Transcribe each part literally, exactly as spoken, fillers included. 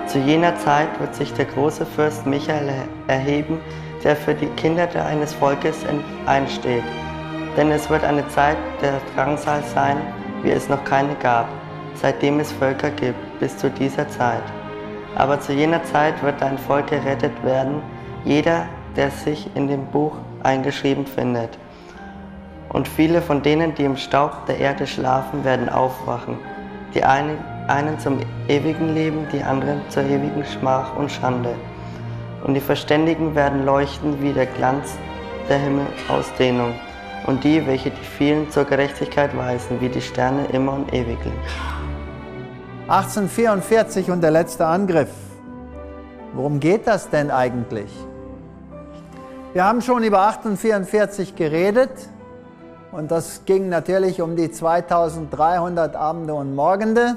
Zu jener Zeit wird sich der große Fürst Michael erheben, der für die Kinder eines Volkes einsteht. Denn es wird eine Zeit der Drangsal sein, wie es noch keine gab, seitdem es Völker gibt, bis zu dieser Zeit. Aber zu jener Zeit wird ein Volk gerettet werden, jeder, der sich in dem Buch eingeschrieben findet. Und viele von denen, die im Staub der Erde schlafen, werden aufwachen. Die einen, einen zum ewigen Leben, die anderen zur ewigen Schmach und Schande. Und die Verständigen werden leuchten wie der Glanz der Himmelausdehnung. Und die, welche die vielen zur Gerechtigkeit weisen, wie die Sterne immer und ewiglich. achtzehnhundertvierundvierzig und der letzte Angriff. Worum geht das denn eigentlich? Wir haben schon über achtzehnhundertvierundvierzig geredet und das ging natürlich um die zweitausenddreihundert Abende und Morgende.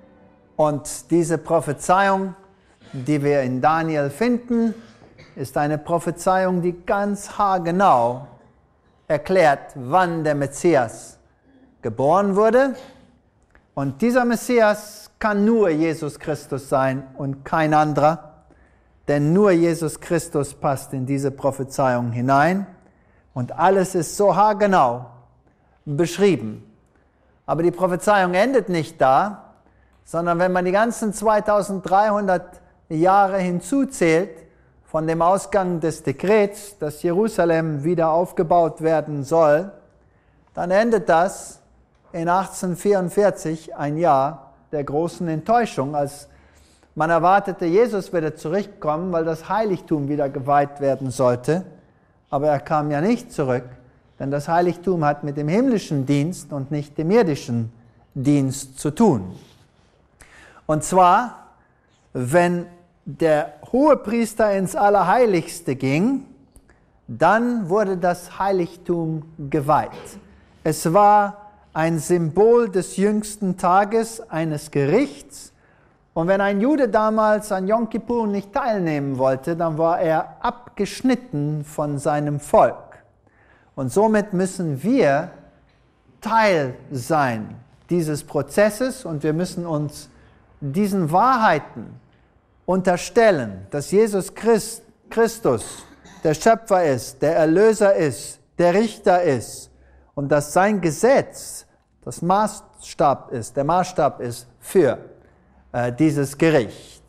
Und diese Prophezeiung, die wir in Daniel finden, ist eine Prophezeiung, die ganz haargenau erklärt, wann der Messias geboren wurde. Und dieser Messias kann nur Jesus Christus sein und kein anderer, denn nur Jesus Christus passt in diese Prophezeiung hinein und alles ist so haargenau beschrieben. Aber die Prophezeiung endet nicht da, sondern wenn man die ganzen zweitausenddreihundert Jahre hinzuzählt, von dem Ausgang des Dekrets, dass Jerusalem wieder aufgebaut werden soll, dann endet das in achtzehnhundertvierundvierzig, ein Jahr der großen Enttäuschung, als man erwartete, Jesus würde zurückkommen, weil das Heiligtum wieder geweiht werden sollte. Aber er kam ja nicht zurück, denn das Heiligtum hat mit dem himmlischen Dienst und nicht dem irdischen Dienst zu tun. Und zwar, wenn der Hohepriester ins Allerheiligste ging, dann wurde das Heiligtum geweiht. Es war ein Symbol des jüngsten Tages, eines Gerichts. Und wenn ein Jude damals an Yom Kippur nicht teilnehmen wollte, dann war er abgeschnitten von seinem Volk. Und somit müssen wir Teil sein dieses Prozesses und wir müssen uns diesen Wahrheiten unterstellen, dass Jesus Christ, Christus der Schöpfer ist, der Erlöser ist, der Richter ist und dass sein Gesetz das Maßstab ist, der Maßstab ist für äh, dieses Gericht.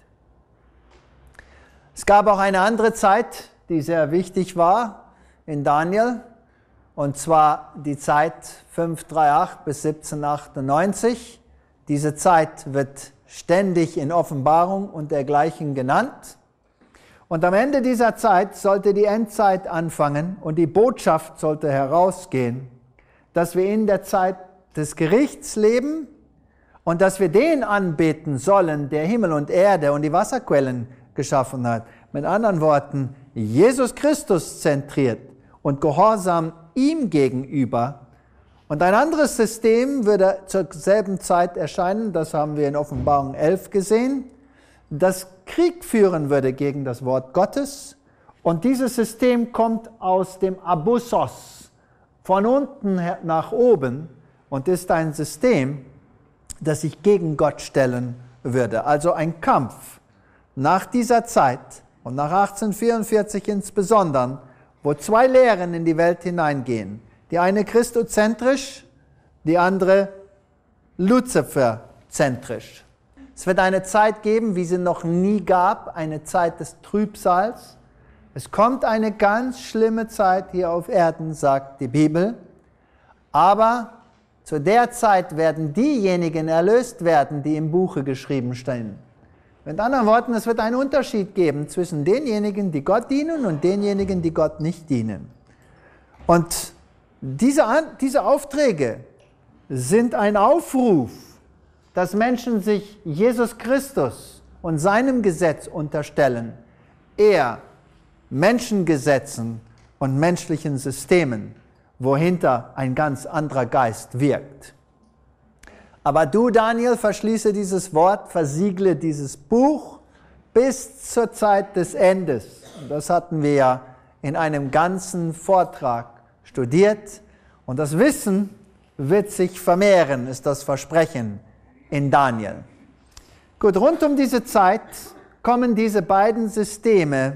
Es gab auch eine andere Zeit, die sehr wichtig war in Daniel, und zwar die Zeit fünfhundertachtunddreißig bis siebzehnhundertachtundneunzig. Diese Zeit wird ständig in Offenbarung und dergleichen genannt. Und am Ende dieser Zeit sollte die Endzeit anfangen und die Botschaft sollte herausgehen, dass wir in der Zeit des Gerichts leben und dass wir den anbeten sollen, der Himmel und Erde und die Wasserquellen geschaffen hat. Mit anderen Worten, Jesus Christus zentriert und gehorsam ihm gegenüber. Und ein anderes System würde zur selben Zeit erscheinen, das haben wir in Offenbarung elf gesehen, das Krieg führen würde gegen das Wort Gottes. Und dieses System kommt aus dem Abussos, von unten nach oben, und ist ein System, das sich gegen Gott stellen würde. Also ein Kampf nach dieser Zeit und nach achtzehnhundertvierundvierzig insbesondere, wo zwei Lehren in die Welt hineingehen. Die eine christozentrisch, die andere luziferzentrisch. Es wird eine Zeit geben, wie sie noch nie gab, eine Zeit des Trübsals. Es kommt eine ganz schlimme Zeit hier auf Erden, sagt die Bibel. Aber zu der Zeit werden diejenigen erlöst werden, die im Buche geschrieben stehen. Mit anderen Worten, es wird einen Unterschied geben zwischen denjenigen, die Gott dienen und denjenigen, die Gott nicht dienen. Und diese, diese Aufträge sind ein Aufruf, dass Menschen sich Jesus Christus und seinem Gesetz unterstellen, eher Menschengesetzen und menschlichen Systemen, wohinter ein ganz anderer Geist wirkt. Aber du, Daniel, verschließe dieses Wort, versiegle dieses Buch bis zur Zeit des Endes. Und das hatten wir ja in einem ganzen Vortrag studiert. Und das Wissen wird sich vermehren, ist das Versprechen in Daniel. Gut, rund um diese Zeit kommen diese beiden Systeme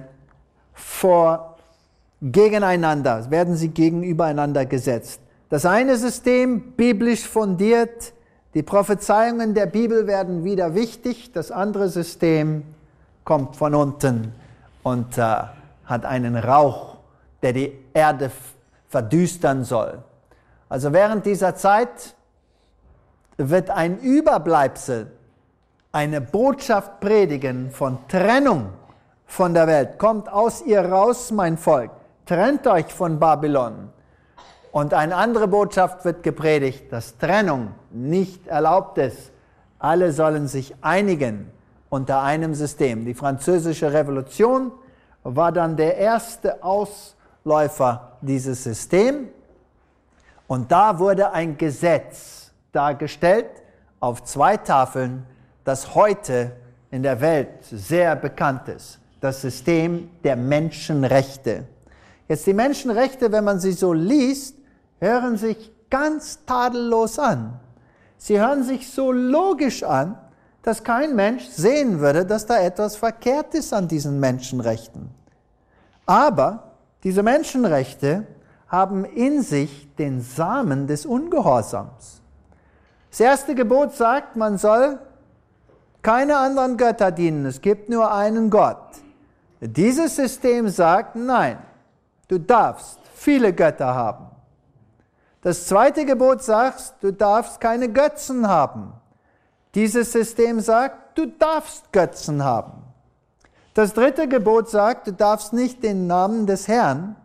vor gegeneinander, werden sie gegenübereinander gesetzt. Das eine System, biblisch fundiert, die Prophezeiungen der Bibel werden wieder wichtig, das andere System kommt von unten und äh, hat einen Rauch, der die Erde verdüstern soll. Also während dieser Zeit wird ein Überbleibsel eine Botschaft predigen von Trennung von der Welt. Kommt aus ihr raus, mein Volk, trennt euch von Babylon. Und eine andere Botschaft wird gepredigt, dass Trennung nicht erlaubt ist. Alle sollen sich einigen unter einem System. Die Französische Revolution war dann der erste Ausläufer dieses Systems. Und da wurde ein Gesetz dargestellt auf zwei Tafeln, das heute in der Welt sehr bekannt ist. Das System der Menschenrechte. Jetzt die Menschenrechte, wenn man sie so liest, hören sich ganz tadellos an. Sie hören sich so logisch an, dass kein Mensch sehen würde, dass da etwas verkehrt ist an diesen Menschenrechten. Aber diese Menschenrechte haben in sich den Samen des Ungehorsams. Das erste Gebot sagt, man soll keine anderen Götter dienen, es gibt nur einen Gott. Dieses System sagt, nein, du darfst viele Götter haben. Das zweite Gebot sagt, du darfst keine Götzen haben. Dieses System sagt, du darfst Götzen haben. Das dritte Gebot sagt, du darfst nicht den Namen des Herrn,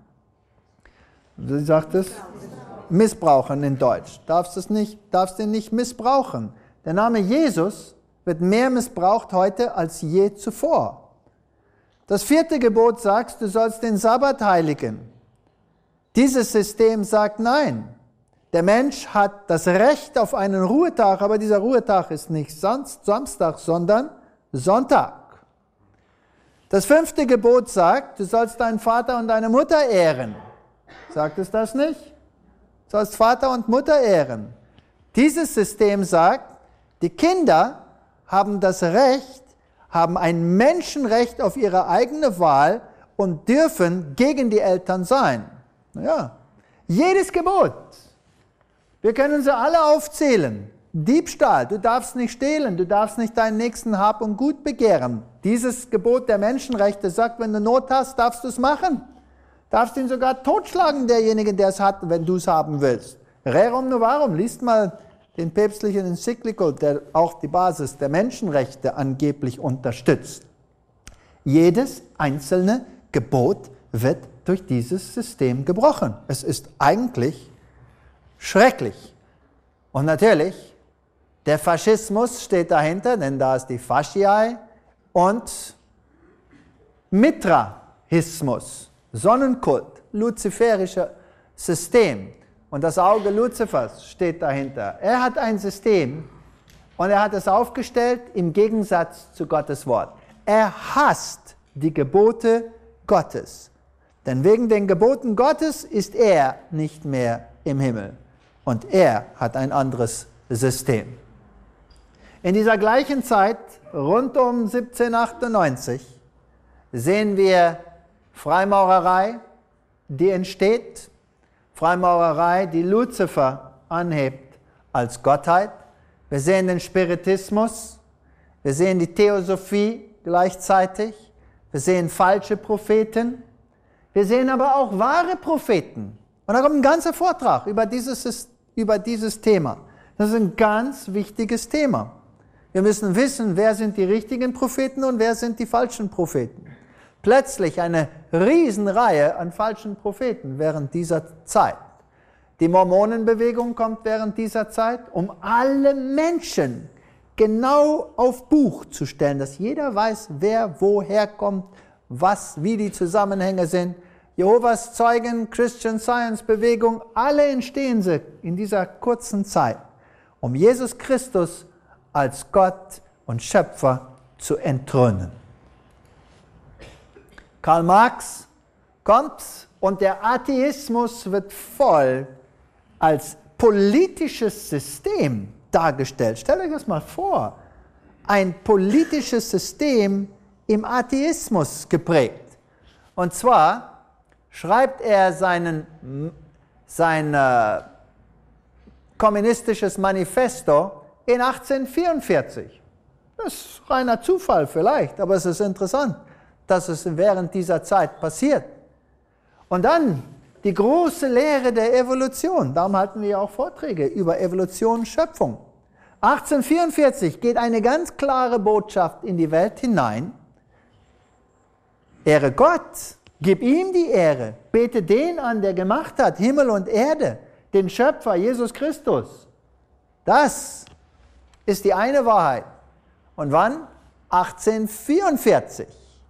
wie sagt es? Missbrauchen in Deutsch. Darfst es nicht, darfst ihn nicht missbrauchen. Der Name Jesus wird mehr missbraucht heute als je zuvor. Das vierte Gebot sagt, du sollst den Sabbat heiligen. Dieses System sagt nein. Der Mensch hat das Recht auf einen Ruhetag, aber dieser Ruhetag ist nicht Samstag, sondern Sonntag. Das fünfte Gebot sagt, du sollst deinen Vater und deine Mutter ehren. Sagt es das nicht? Du sollst Vater und Mutter ehren. Dieses System sagt, die Kinder haben das Recht, haben ein Menschenrecht auf ihre eigene Wahl und dürfen gegen die Eltern sein. Ja, jedes Gebot. Wir können sie alle aufzählen. Diebstahl, du darfst nicht stehlen, du darfst nicht deinen nächsten Hab und Gut begehren. Dieses Gebot der Menschenrechte sagt, wenn du Not hast, darfst du es machen. Darfst ihn sogar totschlagen, derjenige, der es hat, wenn du es haben willst. Rerum novarum, liest mal den päpstlichen Enzyklika, der auch die Basis der Menschenrechte angeblich unterstützt. Jedes einzelne Gebot wird durch dieses System gebrochen. Es ist eigentlich schrecklich. Und natürlich, der Faschismus steht dahinter, denn da ist die Fasciae und Mithraismus, Sonnenkult, luziferischer System. Und das Auge Luzifers steht dahinter. Er hat ein System und er hat es aufgestellt im Gegensatz zu Gottes Wort. Er hasst die Gebote Gottes. Denn wegen den Geboten Gottes ist er nicht mehr im Himmel. Und er hat ein anderes System. In dieser gleichen Zeit, rund um siebzehnhundertachtundneunzig, sehen wir Freimaurerei, die entsteht. Freimaurerei, die Luzifer anhebt als Gottheit. Wir sehen den Spiritismus. Wir sehen die Theosophie gleichzeitig. Wir sehen falsche Propheten. Wir sehen aber auch wahre Propheten. Und da kommt ein ganzer Vortrag über dieses, über dieses Thema. Das ist ein ganz wichtiges Thema. Wir müssen wissen, wer sind die richtigen Propheten und wer sind die falschen Propheten. Plötzlich eine Riesenreihe an falschen Propheten während dieser Zeit. Die Mormonenbewegung kommt während dieser Zeit, um alle Menschen genau auf Buch zu stellen, dass jeder weiß, wer woher kommt, was, wie die Zusammenhänge sind. Jehovas Zeugen, Christian Science Bewegung, alle entstehen sie in dieser kurzen Zeit, um Jesus Christus als Gott und Schöpfer zu enthronen. Karl Marx kommt und der Atheismus wird voll als politisches System dargestellt. Stellt euch das mal vor. Ein politisches System, im Atheismus geprägt. Und zwar schreibt er seinen, sein äh, kommunistisches Manifesto in achtzehnhundertvierundvierzig. Das ist reiner Zufall vielleicht, aber es ist interessant, dass es während dieser Zeit passiert. Und dann die große Lehre der Evolution. Darum halten wir auch Vorträge über Evolution und Schöpfung. achtzehnhundertvierundvierzig geht eine ganz klare Botschaft in die Welt hinein. Ehre Gott, gib ihm die Ehre, bete den an, der gemacht hat, Himmel und Erde, den Schöpfer, Jesus Christus. Das ist die eine Wahrheit. Und wann? achtzehnhundertvierundvierzig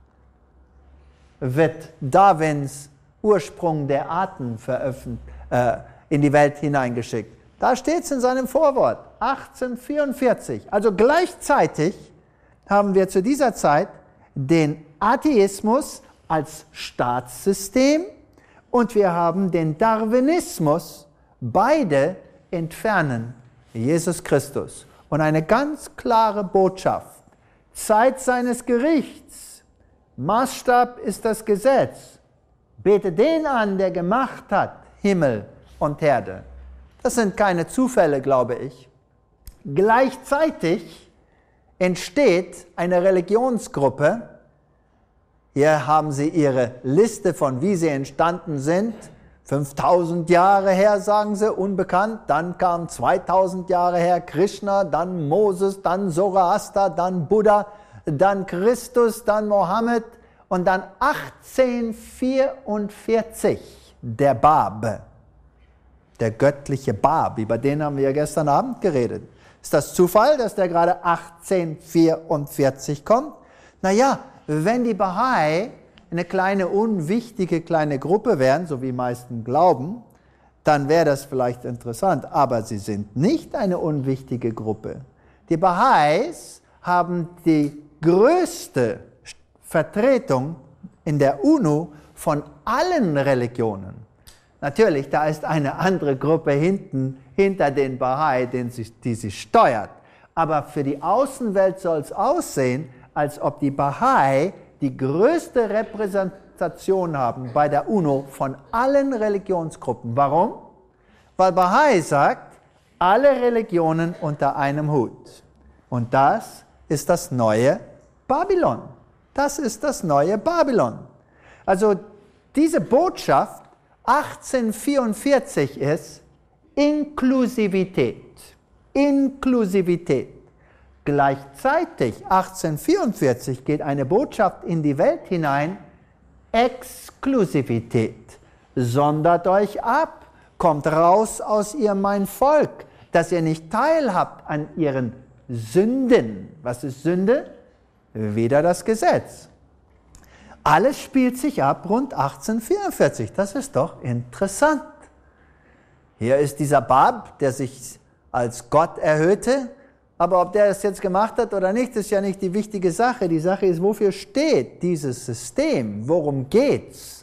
wird Darwins Ursprung der Arten äh, in die Welt hineingeschickt. Da steht es in seinem Vorwort, achtzehnhundertvierundvierzig. Also gleichzeitig haben wir zu dieser Zeit den Atheismus als Staatssystem und wir haben den Darwinismus. Beide entfernen Jesus Christus. Und eine ganz klare Botschaft. Zeit seines Gerichts. Maßstab ist das Gesetz. Bete den an, der gemacht hat, Himmel und Erde. Das sind keine Zufälle, glaube ich. Gleichzeitig entsteht eine Religionsgruppe. Hier haben Sie Ihre Liste von, wie sie entstanden sind. fünftausend Jahre her, sagen sie, unbekannt. Dann kam zweitausend Jahre her Krishna, dann Moses, dann Zoroaster, dann Buddha, dann Christus, dann Mohammed und dann achtzehnhundertvierundvierzig der Bab, der göttliche Bab. Über den haben wir ja gestern Abend geredet. Ist das Zufall, dass der gerade achtzehnhundertvierundvierzig kommt? Naja, wenn die Bahai eine kleine, unwichtige kleine Gruppe wären, so wie die meisten glauben, dann wäre das vielleicht interessant. Aber sie sind nicht eine unwichtige Gruppe. Die Baha'is haben die größte Vertretung in der UNO von allen Religionen. Natürlich, da ist eine andere Gruppe hinten, hinter den Baha'i, den sie, die sie steuert. Aber für die Außenwelt soll es aussehen, als ob die Baha'i die größte Repräsentation haben bei der UNO von allen Religionsgruppen. Warum? Weil Baha'i sagt, alle Religionen unter einem Hut. Und das ist das neue Babylon. Das ist das neue Babylon. Also diese Botschaft achtzehnhundertvierundvierzig ist Inklusivität. Inklusivität. Gleichzeitig, achtzehnhundertvierundvierzig, geht eine Botschaft in die Welt hinein, Exklusivität. Sondert euch ab, kommt raus aus ihr, mein Volk, dass ihr nicht teilhabt an ihren Sünden. Was ist Sünde? Wieder das Gesetz. Alles spielt sich ab rund achtzehnhundertvierundvierzig. Das ist doch interessant. Hier ist dieser Bab, der sich als Gott erhöhte. Aber ob der es jetzt gemacht hat oder nicht, ist ja nicht die wichtige Sache. Die Sache ist, wofür steht dieses System? Worum geht's?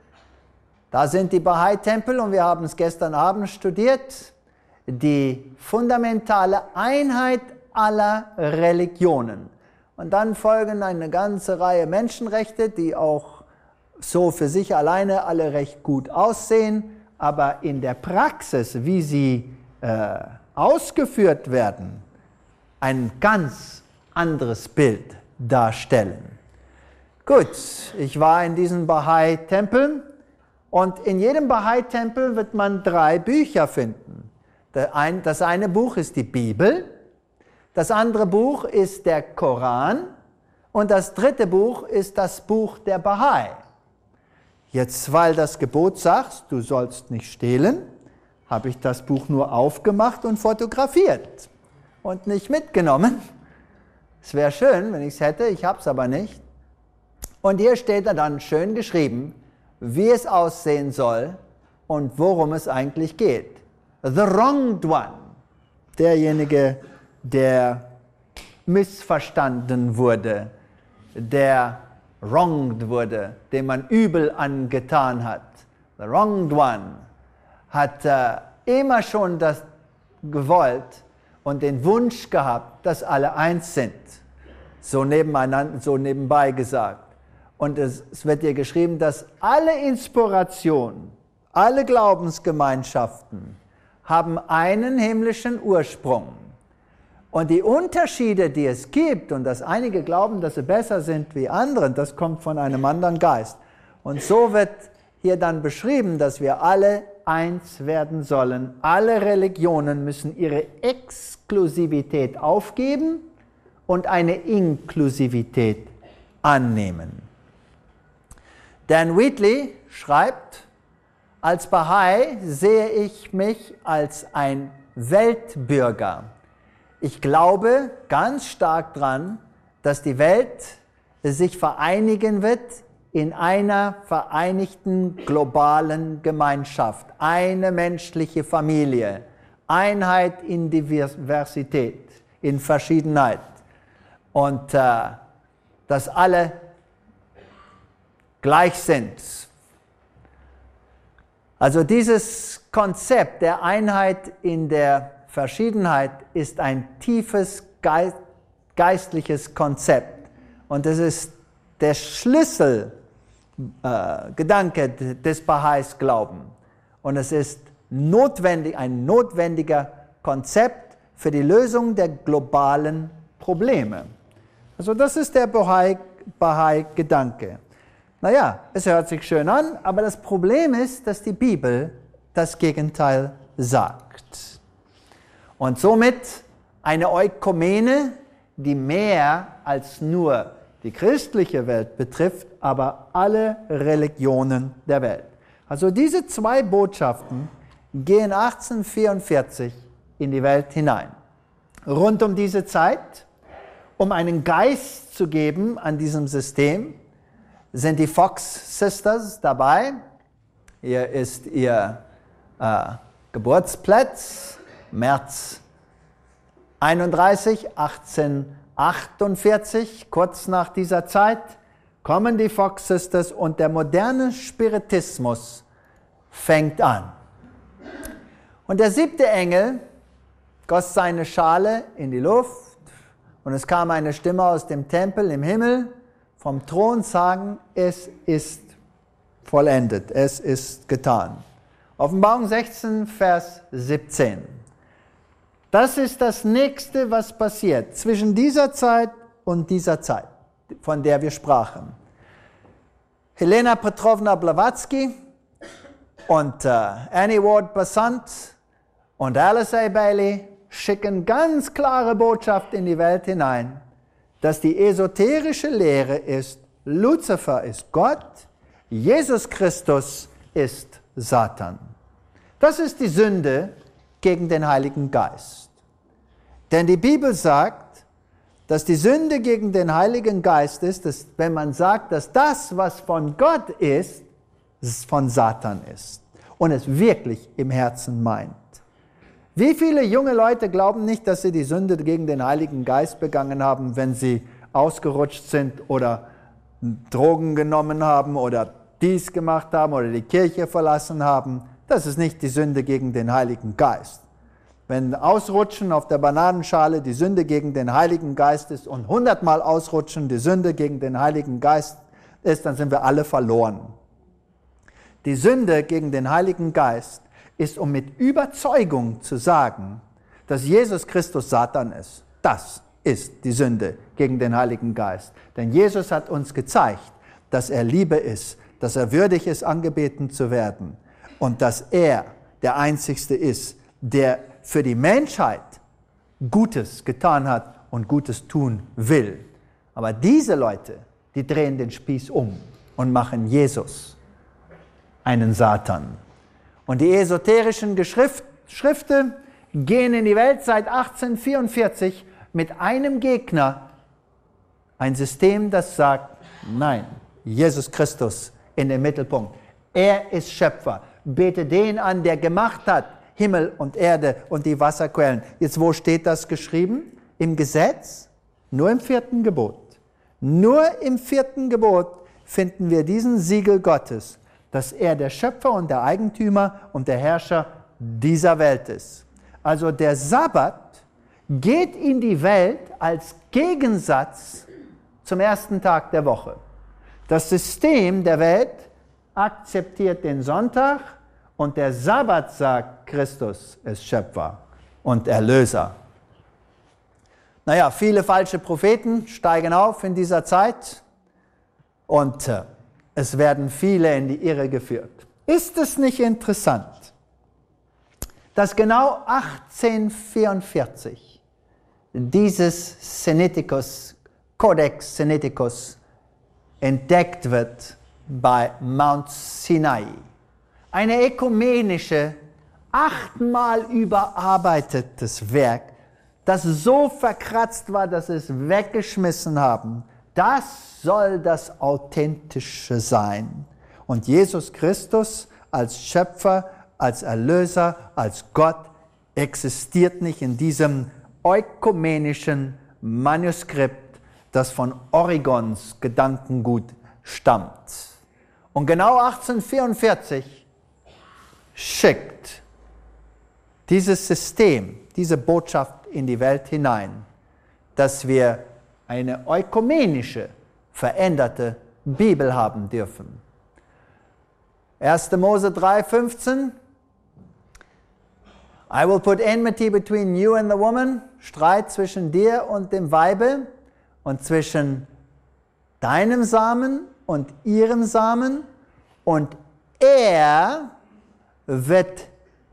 Da sind die Bahai-Tempel und wir haben es gestern Abend studiert. Die fundamentale Einheit aller Religionen. Und dann folgen eine ganze Reihe Menschenrechte, die auch so für sich alleine alle recht gut aussehen, aber in der Praxis, wie sie äh, ausgeführt werden, ein ganz anderes Bild darstellen. Gut, ich war in diesen Bahai-Tempeln und in jedem Bahai-Tempel wird man drei Bücher finden. Das eine Buch ist die Bibel, das andere Buch ist der Koran und das dritte Buch ist das Buch der Bahai. Jetzt, weil das Gebot sagt, du sollst nicht stehlen, habe ich das Buch nur aufgemacht und fotografiert und nicht mitgenommen. Es wäre schön, wenn ich es hätte, ich habe es aber nicht. Und hier steht dann schön geschrieben, wie es aussehen soll und worum es eigentlich geht. The wronged one, derjenige, der missverstanden wurde, der wronged wurde, dem man übel angetan hat. The wronged one hat äh, immer schon das gewollt und den Wunsch gehabt, dass alle eins sind. so, nebeneinander, so nebenbei gesagt. Und es, es wird hier geschrieben, dass alle Inspirationen, alle Glaubensgemeinschaften haben einen himmlischen Ursprung. Und die Unterschiede, die es gibt, und dass einige glauben, dass sie besser sind wie andere, das kommt von einem anderen Geist. Und so wird hier dann beschrieben, dass wir alle eins werden sollen. Alle Religionen müssen ihre Exklusivität aufgeben und eine Inklusivität annehmen. Dan Wheatley schreibt, als Bahai sehe ich mich als ein Weltbürger. Ich glaube ganz stark daran, dass die Welt sich vereinigen wird in einer vereinigten globalen Gemeinschaft, eine menschliche Familie, Einheit in Diversität, in Verschiedenheit und äh, dass alle gleich sind. Also dieses Konzept der Einheit in der Verschiedenheit ist ein tiefes geistliches Konzept und es ist der Schlüsselgedanke äh, des Baha'is Glauben und es ist notwendig, ein notwendiger Konzept für die Lösung der globalen Probleme. Also das ist der Baha'i-Gedanke. Naja, es hört sich schön an, aber das Problem ist, dass die Bibel das Gegenteil sagt. Und somit eine Ökumene, die mehr als nur die christliche Welt betrifft, aber alle Religionen der Welt. Also diese zwei Botschaften gehen achtzehnhundertvierundvierzig in die Welt hinein. Rund um diese Zeit, um einen Geist zu geben an diesem System, sind die Fox Sisters dabei. Hier ist ihr äh, Geburtsplatz, März einunddreißig, achtzehnhundertachtundvierzig, kurz nach dieser Zeit, kommen die Fox Sisters und der moderne Spiritismus fängt an. Und der siebte Engel goss seine Schale in die Luft und es kam eine Stimme aus dem Tempel im Himmel vom Thron sagen, es ist vollendet, es ist getan. Offenbarung sechzehn, Vers siebzehn. Das ist das Nächste, was passiert zwischen dieser Zeit und dieser Zeit, von der wir sprachen. Helena Petrovna Blavatsky und äh, Annie Ward Besant und Alice A. Bailey schicken ganz klare Botschaft in die Welt hinein, dass die esoterische Lehre ist, Luzifer ist Gott, Jesus Christus ist Satan. Das ist die Sünde gegen den Heiligen Geist. Denn die Bibel sagt, dass die Sünde gegen den Heiligen Geist ist, dass, wenn man sagt, dass das, was von Gott ist, von Satan ist und es wirklich im Herzen meint. Wie viele junge Leute glauben nicht, dass sie die Sünde gegen den Heiligen Geist begangen haben, wenn sie ausgerutscht sind oder Drogen genommen haben oder dies gemacht haben oder die Kirche verlassen haben? Das ist nicht die Sünde gegen den Heiligen Geist. Wenn Ausrutschen auf der Bananenschale die Sünde gegen den Heiligen Geist ist und hundertmal Ausrutschen die Sünde gegen den Heiligen Geist ist, dann sind wir alle verloren. Die Sünde gegen den Heiligen Geist ist, um mit Überzeugung zu sagen, dass Jesus Christus Satan ist. Das ist die Sünde gegen den Heiligen Geist. Denn Jesus hat uns gezeigt, dass er Liebe ist, dass er würdig ist, angebeten zu werden und dass er der Einzigste ist, der für die Menschheit Gutes getan hat und Gutes tun will. Aber diese Leute, die drehen den Spieß um und machen Jesus einen Satan. Und die esoterischen Geschrift, Schriften gehen in die Welt seit achtzehnhundertvierundvierzig mit einem Gegner. Ein System, das sagt, nein, Jesus Christus in den Mittelpunkt. Er ist Schöpfer. Bete den an, der gemacht hat Himmel und Erde und die Wasserquellen. Jetzt, wo steht das geschrieben? Im Gesetz? Nur im vierten Gebot. Nur im vierten Gebot finden wir diesen Siegel Gottes, dass er der Schöpfer und der Eigentümer und der Herrscher dieser Welt ist. Also der Sabbat geht in die Welt als Gegensatz zum ersten Tag der Woche. Das System der Welt akzeptiert den Sonntag und der Sabbat sagt, Christus ist Schöpfer und Erlöser. Naja, viele falsche Propheten steigen auf in dieser Zeit und äh, es werden viele in die Irre geführt. Ist es nicht interessant, dass genau achtzehnhundertvierundvierzig dieses Sinaiticus, Codex Sinaiticus, entdeckt wird bei Mount Sinai. Eine ökumenische, achtmal überarbeitetes Werk, das so verkratzt war, dass sie es weggeschmissen haben. Das soll das Authentische sein. Und Jesus Christus als Schöpfer, als Erlöser, als Gott existiert nicht in diesem ökumenischen Manuskript, das von Origons Gedankengut stammt. Und genau achtzehnhundertvierundvierzig schickt dieses System, diese Botschaft in die Welt hinein, dass wir eine ökumenische, veränderte Bibel haben dürfen. erster Mose drei fünfzehn. I will put enmity between you and the woman, Streit zwischen dir und dem Weibe und zwischen deinem Samen und ihrem Samen, und er wird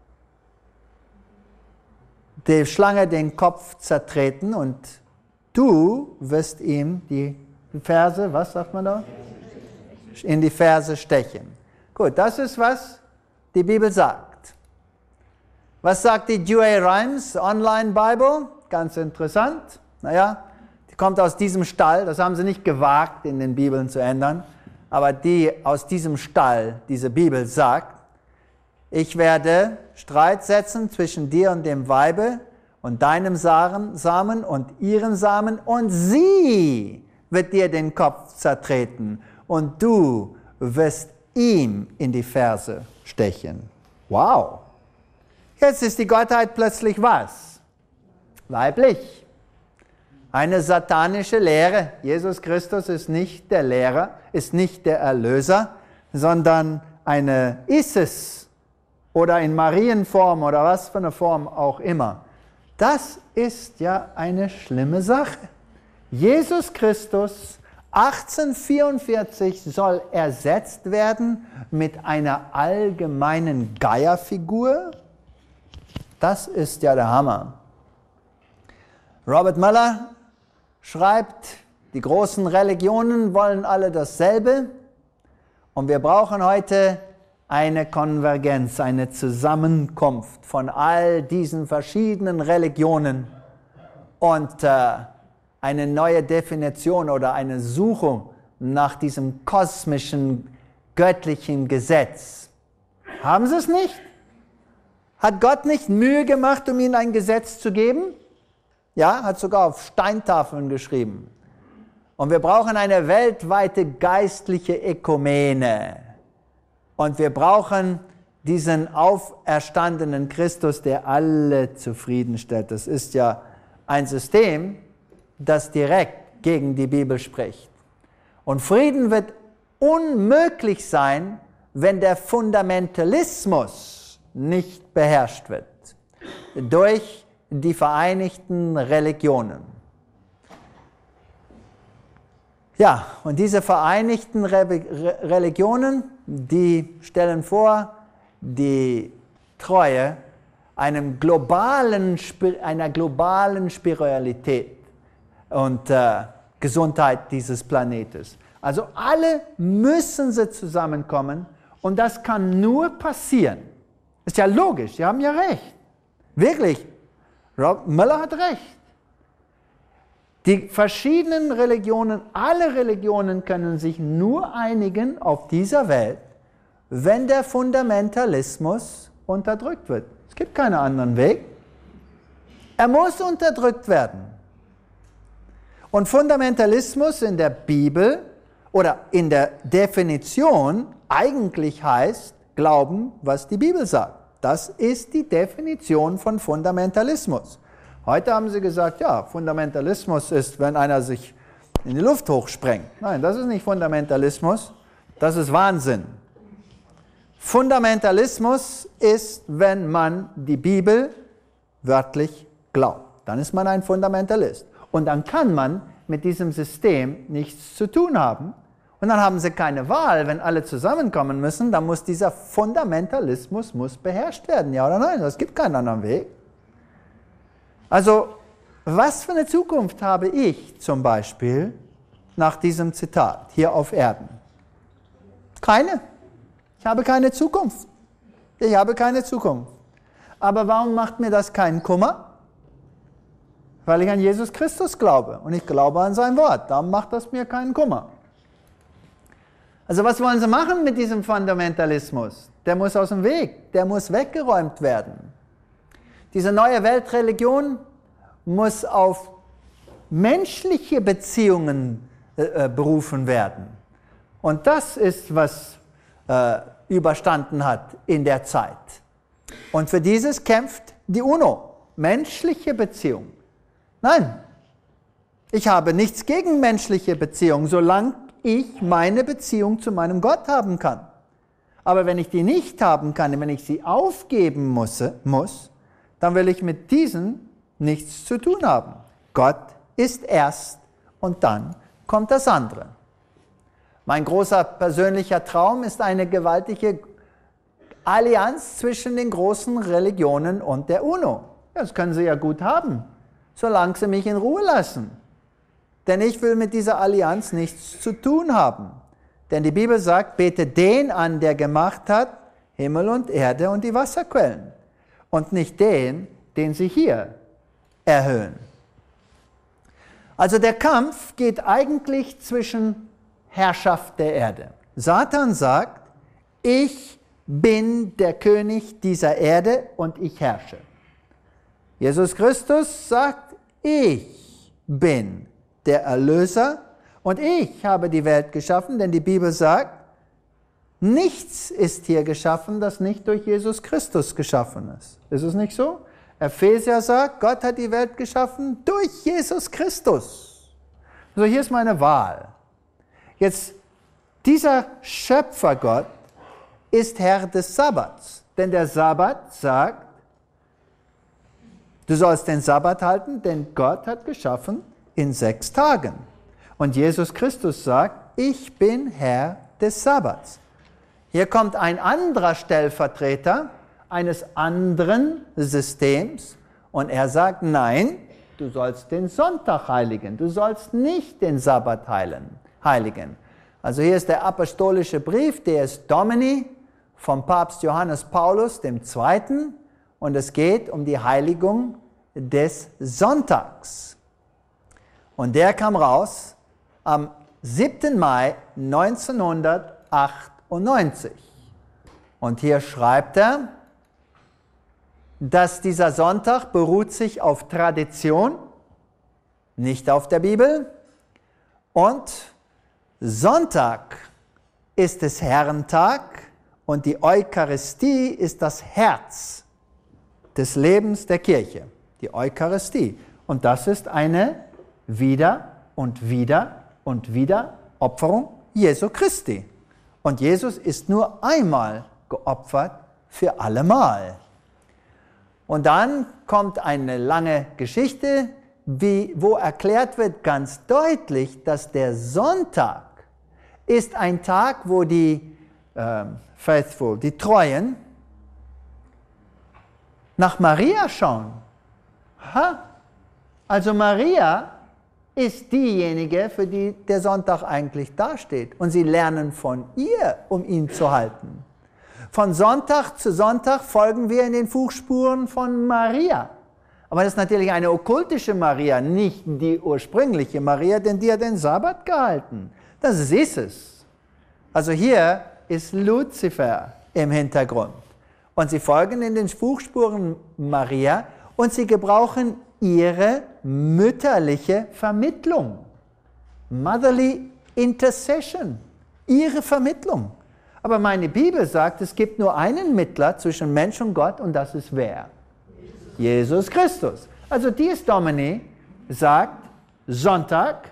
der Schlange den Kopf zertreten und du wirst ihm die Ferse, was sagt man da? In die Ferse stechen. Gut, das ist, was die Bibel sagt. Was sagt die Douay-Rheims Online Bible? Ganz interessant. Naja, die kommt aus diesem Stall, das haben sie nicht gewagt, in den Bibeln zu ändern, aber die aus diesem Stall, diese Bibel sagt, ich werde Streit setzen zwischen dir und dem Weibe und deinem Samen und ihrem Samen, und sie wird dir den Kopf zertreten und du wirst ihm in die Ferse stechen. Wow! Jetzt ist die Gottheit plötzlich was? Weiblich. Eine satanische Lehre. Jesus Christus ist nicht der Lehrer, ist nicht der Erlöser, sondern eine Isis oder in Marienform oder was für eine Form auch immer. Das ist ja eine schlimme Sache. Jesus Christus achtzehnhundertvierundvierzig soll ersetzt werden mit einer allgemeinen Geierfigur. Das ist ja der Hammer. Robert Mueller schreibt, die großen Religionen wollen alle dasselbe und wir brauchen heute eine Konvergenz, eine Zusammenkunft von all diesen verschiedenen Religionen und äh, eine neue Definition oder eine Suche nach diesem kosmischen, göttlichen Gesetz. Haben Sie es nicht? Hat Gott nicht Mühe gemacht, um ihnen ein Gesetz zu geben? Ja, hat sogar auf Steintafeln geschrieben. Und wir brauchen eine weltweite geistliche Ökumene. Und wir brauchen diesen auferstandenen Christus, der alle zufriedenstellt. Das ist ja ein System, das direkt gegen die Bibel spricht. Und Frieden wird unmöglich sein, wenn der Fundamentalismus nicht beherrscht wird durch die Vereinigten Religionen. Ja, und diese Vereinigten Re Re Religionen, die stellen vor, die Treue einem globalen, einer globalen Spiritualität und äh, Gesundheit dieses Planetes. Also alle müssen sie zusammenkommen und das kann nur passieren. Ist ja logisch, Sie haben ja recht. Wirklich, Rob Mueller hat recht. Die verschiedenen Religionen, alle Religionen können sich nur einigen auf dieser Welt, wenn der Fundamentalismus unterdrückt wird. Es gibt keinen anderen Weg. Er muss unterdrückt werden. Und Fundamentalismus in der Bibel oder in der Definition eigentlich heißt, glauben, was die Bibel sagt. Das ist die Definition von Fundamentalismus. Heute haben sie gesagt, ja, Fundamentalismus ist, wenn einer sich in die Luft hochsprengt. Nein, das ist nicht Fundamentalismus, das ist Wahnsinn. Fundamentalismus ist, wenn man die Bibel wörtlich glaubt. Dann ist man ein Fundamentalist. Und dann kann man mit diesem System nichts zu tun haben. Und dann haben sie keine Wahl, wenn alle zusammenkommen müssen, dann muss dieser Fundamentalismus muss beherrscht werden, ja oder nein? Es gibt keinen anderen Weg. Also, was für eine Zukunft habe ich zum Beispiel nach diesem Zitat hier auf Erden? Keine. Ich habe keine Zukunft. Ich habe keine Zukunft. Aber warum macht mir das keinen Kummer? Weil ich an Jesus Christus glaube und ich glaube an sein Wort. Darum macht das mir keinen Kummer. Also was wollen sie machen mit diesem Fundamentalismus? Der muss aus dem Weg, der muss weggeräumt werden. Diese neue Weltreligion muss auf menschliche Beziehungen äh, berufen werden. Und das ist, was äh, überstanden hat in der Zeit. Und für dieses kämpft die UNO. Menschliche Beziehungen. Nein, ich habe nichts gegen menschliche Beziehungen, solange ich meine Beziehung zu meinem Gott haben kann. Aber wenn ich die nicht haben kann, wenn ich sie aufgeben muss, muss, dann will ich mit diesen nichts zu tun haben. Gott ist erst und dann kommt das andere. Mein großer persönlicher Traum ist eine gewaltige Allianz zwischen den großen Religionen und der UNO. Das können sie ja gut haben, solange sie mich in Ruhe lassen. Denn ich will mit dieser Allianz nichts zu tun haben. Denn die Bibel sagt, bete den an, der gemacht hat, Himmel und Erde und die Wasserquellen. Und nicht den, den sie hier erhöhen. Also der Kampf geht eigentlich zwischen Herrschaft der Erde. Satan sagt, ich bin der König dieser Erde und ich herrsche. Jesus Christus sagt, ich bin der Erlöser und ich habe die Welt geschaffen, denn die Bibel sagt, nichts ist hier geschaffen, das nicht durch Jesus Christus geschaffen ist. Ist es nicht so? Epheser sagt, Gott hat die Welt geschaffen durch Jesus Christus. So, hier ist meine Wahl. Jetzt, dieser Schöpfergott ist Herr des Sabbats, denn der Sabbat sagt, du sollst den Sabbat halten, denn Gott hat geschaffen in sechs Tagen. Und Jesus Christus sagt, ich bin Herr des Sabbats. Hier kommt ein anderer Stellvertreter eines anderen Systems und er sagt, nein, du sollst den Sonntag heiligen, du sollst nicht den Sabbat heiligen. Also hier ist der apostolische Brief, der ist Domini vom Papst Johannes Paulus der Zweite. Und es geht um die Heiligung des Sonntags. Und der kam raus am siebten Mai neunzehnhundertachtundneunzig. Und hier schreibt er, dass dieser Sonntag beruht sich auf Tradition, nicht auf der Bibel. Und Sonntag ist des Herrentag und die Eucharistie ist das Herz des Lebens der Kirche. Die Eucharistie. Und das ist eine wieder und wieder und wieder Opferung Jesu Christi. Und Jesus ist nur einmal geopfert für allemal. Und dann kommt eine lange Geschichte, wie, wo erklärt wird ganz deutlich, dass der Sonntag ist ein Tag, wo die äh, Faithful, die Treuen, nach Maria schauen. Ha? Also Maria ist diejenige, für die der Sonntag eigentlich dasteht. Und sie lernen von ihr, um ihn zu halten. Von Sonntag zu Sonntag folgen wir in den Fußspuren von Maria. Aber das ist natürlich eine okkultische Maria, nicht die ursprüngliche Maria, denn die hat den Sabbat gehalten. Das ist es. Also hier ist Luzifer im Hintergrund. Und sie folgen in den Fußspuren Maria und sie gebrauchen ihre mütterliche Vermittlung. Motherly Intercession. Ihre Vermittlung. Aber meine Bibel sagt, es gibt nur einen Mittler zwischen Mensch und Gott und das ist wer? Jesus Christus. Also Dies Domini sagt, Sonntag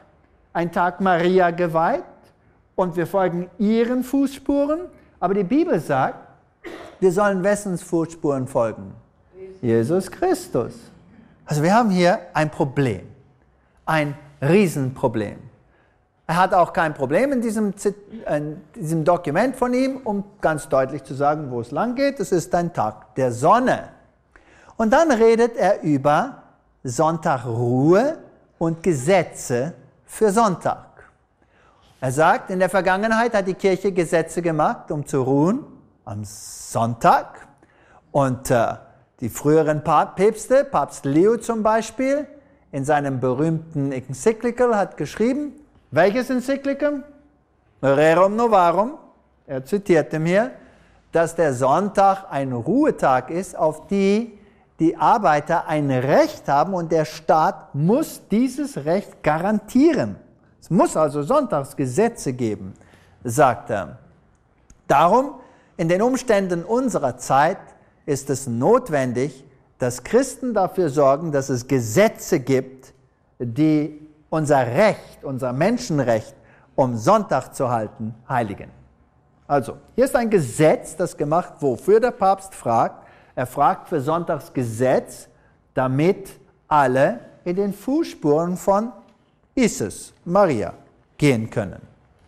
ein Tag Maria geweiht und wir folgen ihren Fußspuren. Aber die Bibel sagt, wir sollen wessens Fußspuren folgen? Jesus Christus. Also wir haben hier ein Problem, ein Riesenproblem. Er hat auch kein Problem in diesem, in diesem Dokument von ihm, um ganz deutlich zu sagen, wo es lang geht. Es ist ein Tag der Sonne. Und dann redet er über Sonntagruhe und Gesetze für Sonntag. Er sagt, in der Vergangenheit hat die Kirche Gesetze gemacht, um zu ruhen am Sonntag. Und äh, die früheren Päpste, Papst Leo zum Beispiel, in seinem berühmten Encyclical hat geschrieben, welches Enzyklikum? Rerum Novarum, er zitierte mir, dass der Sonntag ein Ruhetag ist, auf die die Arbeiter ein Recht haben und der Staat muss dieses Recht garantieren. Es muss also Sonntagsgesetze geben, sagt er. Darum, in den Umständen unserer Zeit ist es notwendig, dass Christen dafür sorgen, dass es Gesetze gibt, die unser Recht, unser Menschenrecht, um Sonntag zu halten, heiligen. Also, hier ist ein Gesetz, das gemacht, wofür der Papst fragt. Er fragt für Sonntagsgesetz, damit alle in den Fußspuren von Isis, Maria, gehen können.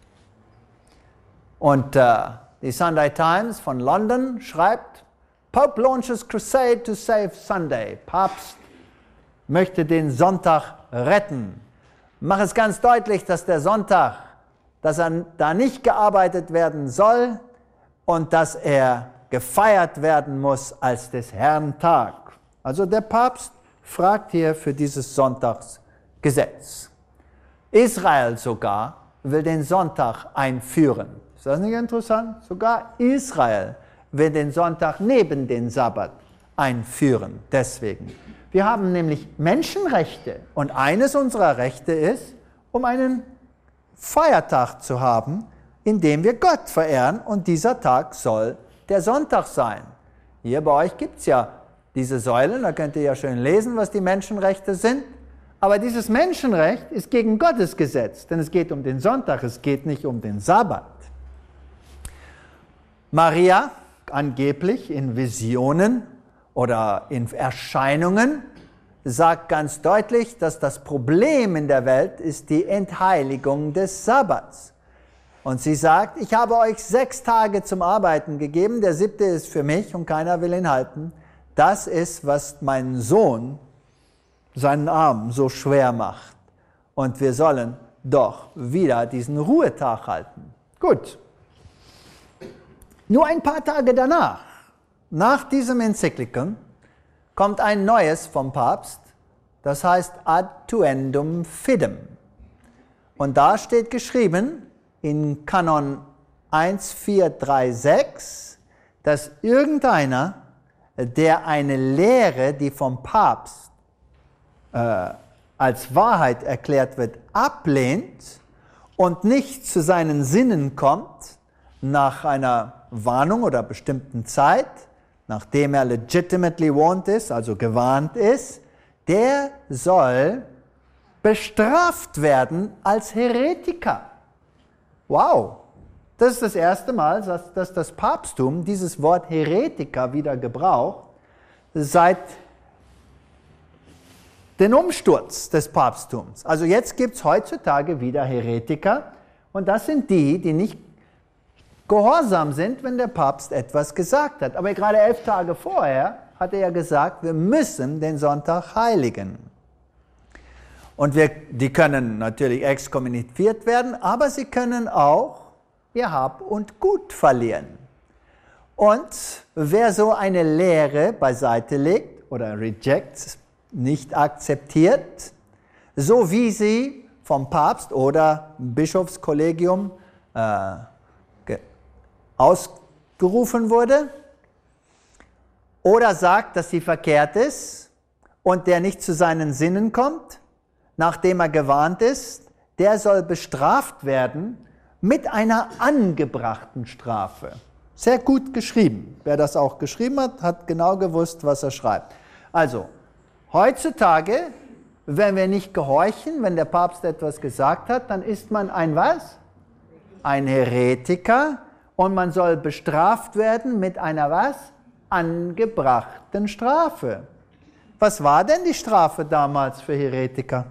Und äh, die Sunday Times von London schreibt, Pope launches crusade to save Sunday. Papst möchte den Sonntag retten. Mach es ganz deutlich, dass der Sonntag, dass er da nicht gearbeitet werden soll und dass er gefeiert werden muss als des Herrn Tag. Also der Papst fragt hier für dieses Sonntagsgesetz. Israel sogar will den Sonntag einführen. Ist das nicht interessant? Sogar Israel will den Sonntag neben den Sabbat einführen. Deswegen. Wir haben nämlich Menschenrechte und eines unserer Rechte ist, um einen Feiertag zu haben, in dem wir Gott verehren und dieser Tag soll der Sonntag sein. Hier bei euch gibt es ja diese Säulen, da könnt ihr ja schön lesen, was die Menschenrechte sind. Aber dieses Menschenrecht ist gegen Gottes Gesetz, denn es geht um den Sonntag, es geht nicht um den Sabbat. Maria, angeblich in Visionen oder in Erscheinungen, sagt ganz deutlich, dass das Problem in der Welt ist die Entheiligung des Sabbats. Und sie sagt, ich habe euch sechs Tage zum Arbeiten gegeben, der siebte ist für mich und keiner will ihn halten. Das ist, was mein Sohn seinen Arm so schwer macht. Und wir sollen doch wieder diesen Ruhetag halten. Gut. Nur ein paar Tage danach, nach diesem Enzyklikum, kommt ein neues vom Papst, das heißt Adtuendum Fidem. Und da steht geschrieben, in Kanon eins vier drei sechs, dass irgendeiner, der eine Lehre, die vom Papst äh, als Wahrheit erklärt wird, ablehnt und nicht zu seinen Sinnen kommt, nach einer Warnung oder bestimmten Zeit, nachdem er legitimately warned ist, also gewarnt ist, der soll bestraft werden als Heretiker. Wow, das ist das erste Mal, dass, dass das Papsttum dieses Wort Heretiker wieder gebraucht, seit dem Umsturz des Papsttums. Also jetzt gibt es heutzutage wieder Heretiker und das sind die, die nicht gehorsam sind, wenn der Papst etwas gesagt hat. Aber gerade elf Tage vorher hat er ja gesagt, wir müssen den Sonntag heiligen. Und wir, die können natürlich exkommuniziert werden, aber sie können auch ihr Hab und Gut verlieren. Und wer so eine Lehre beiseite legt oder rejects, nicht akzeptiert, so wie sie vom Papst oder Bischofskollegium äh, ausgerufen wurde, oder sagt, dass sie verkehrt ist und der nicht zu seinen Sinnen kommt, nachdem er gewarnt ist, der soll bestraft werden mit einer angebrachten Strafe. Sehr gut geschrieben. Wer das auch geschrieben hat, hat genau gewusst, was er schreibt. Also, heutzutage wenn wir nicht gehorchen, wenn der Papst etwas gesagt hat, dann ist man ein was? Ein Heretiker und man soll bestraft werden mit einer was? Angebrachten Strafe. Was war denn die Strafe damals für Heretiker?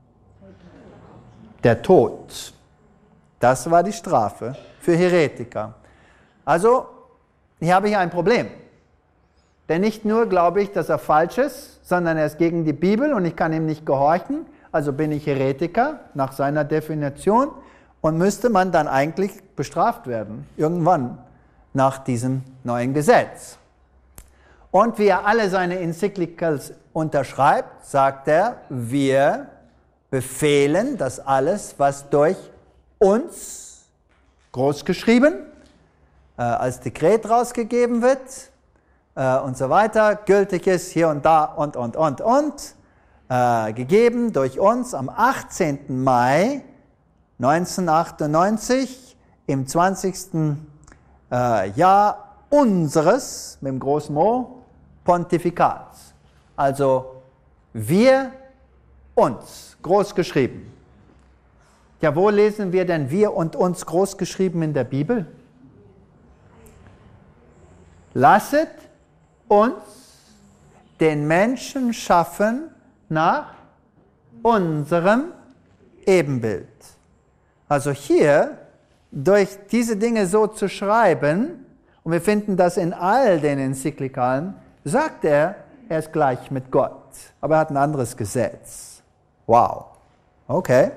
Der Tod. Das war die Strafe für Heretiker. Also, hier habe ich ein Problem. Denn nicht nur glaube ich, dass er falsch ist, sondern er ist gegen die Bibel und ich kann ihm nicht gehorchen. Also bin ich Heretiker nach seiner Definition und müsste man dann eigentlich bestraft werden, irgendwann nach diesem neuen Gesetz. Und wie er alle seine Enzyklikals unterschreibt, sagt er, wir befehlen, dass alles, was durch uns, großgeschrieben, äh, als Dekret rausgegeben wird äh, und so weiter, gültig ist hier und da und, und, und, und, äh, gegeben durch uns am achtzehnten Mai neunzehnhundertachtundneunzig im zwanzigsten Äh, Jahr unseres, mit dem großen O, Pontifikats. Also wir uns, groß geschrieben. Ja, wo lesen wir denn wir und uns groß geschrieben in der Bibel? Lasset uns den Menschen schaffen nach unserem Ebenbild. Also hier, durch diese Dinge so zu schreiben, und wir finden das in all den Enzyklikalen, sagt er, er ist gleich mit Gott. Aber er hat ein anderes Gesetz. Wow. Okay.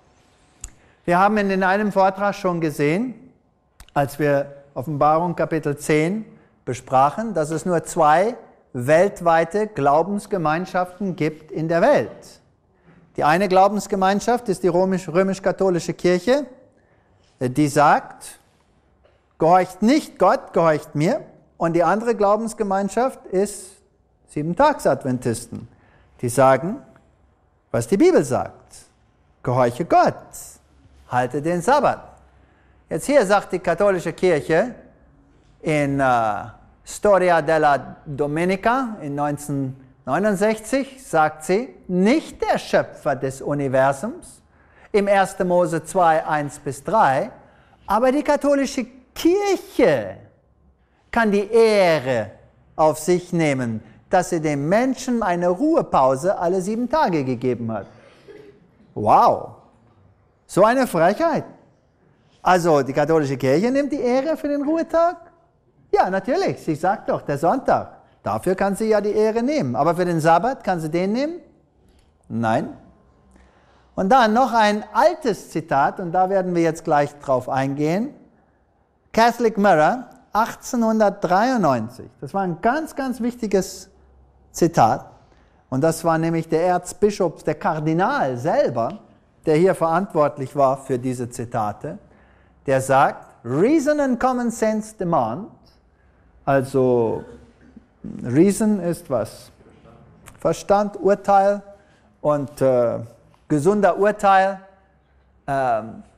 Wir haben in einem Vortrag schon gesehen, als wir Offenbarung Kapitel zehn besprachen, dass es nur zwei weltweite Glaubensgemeinschaften gibt in der Welt. Die eine Glaubensgemeinschaft ist die römisch-katholische Kirche, die sagt, gehorcht nicht Gott, gehorcht mir. Und die andere Glaubensgemeinschaft ist Sieben-Tags-Adventisten, die sagen, was die Bibel sagt. Gehorche Gott, halte den Sabbat. Jetzt hier sagt die katholische Kirche in uh, Storia della Domenica in neunzehnhundertneunundsechzig, sagt sie, nicht der Schöpfer des Universums, im ersten Mose zwei, eins bis drei, aber die katholische Kirche kann die Ehre auf sich nehmen, dass sie dem Menschen eine Ruhepause alle sieben Tage gegeben hat. Wow, so eine Frechheit. Also die katholische Kirche nimmt die Ehre für den Ruhetag? Ja, natürlich, sie sagt doch, der Sonntag. Dafür kann sie ja die Ehre nehmen. Aber für den Sabbat kann sie den nehmen? Nein. Und dann noch ein altes Zitat, und da werden wir jetzt gleich drauf eingehen. Catholic Mirror, achtzehnhundertdreiundneunzig. Das war ein ganz, ganz wichtiges Zitat. Und das war nämlich der Erzbischof, der Kardinal selber, der hier verantwortlich war für diese Zitate. Der sagt, Reason and Common Sense demand, also Reason ist was? Verstand, Urteil und äh, gesunder Urteil äh,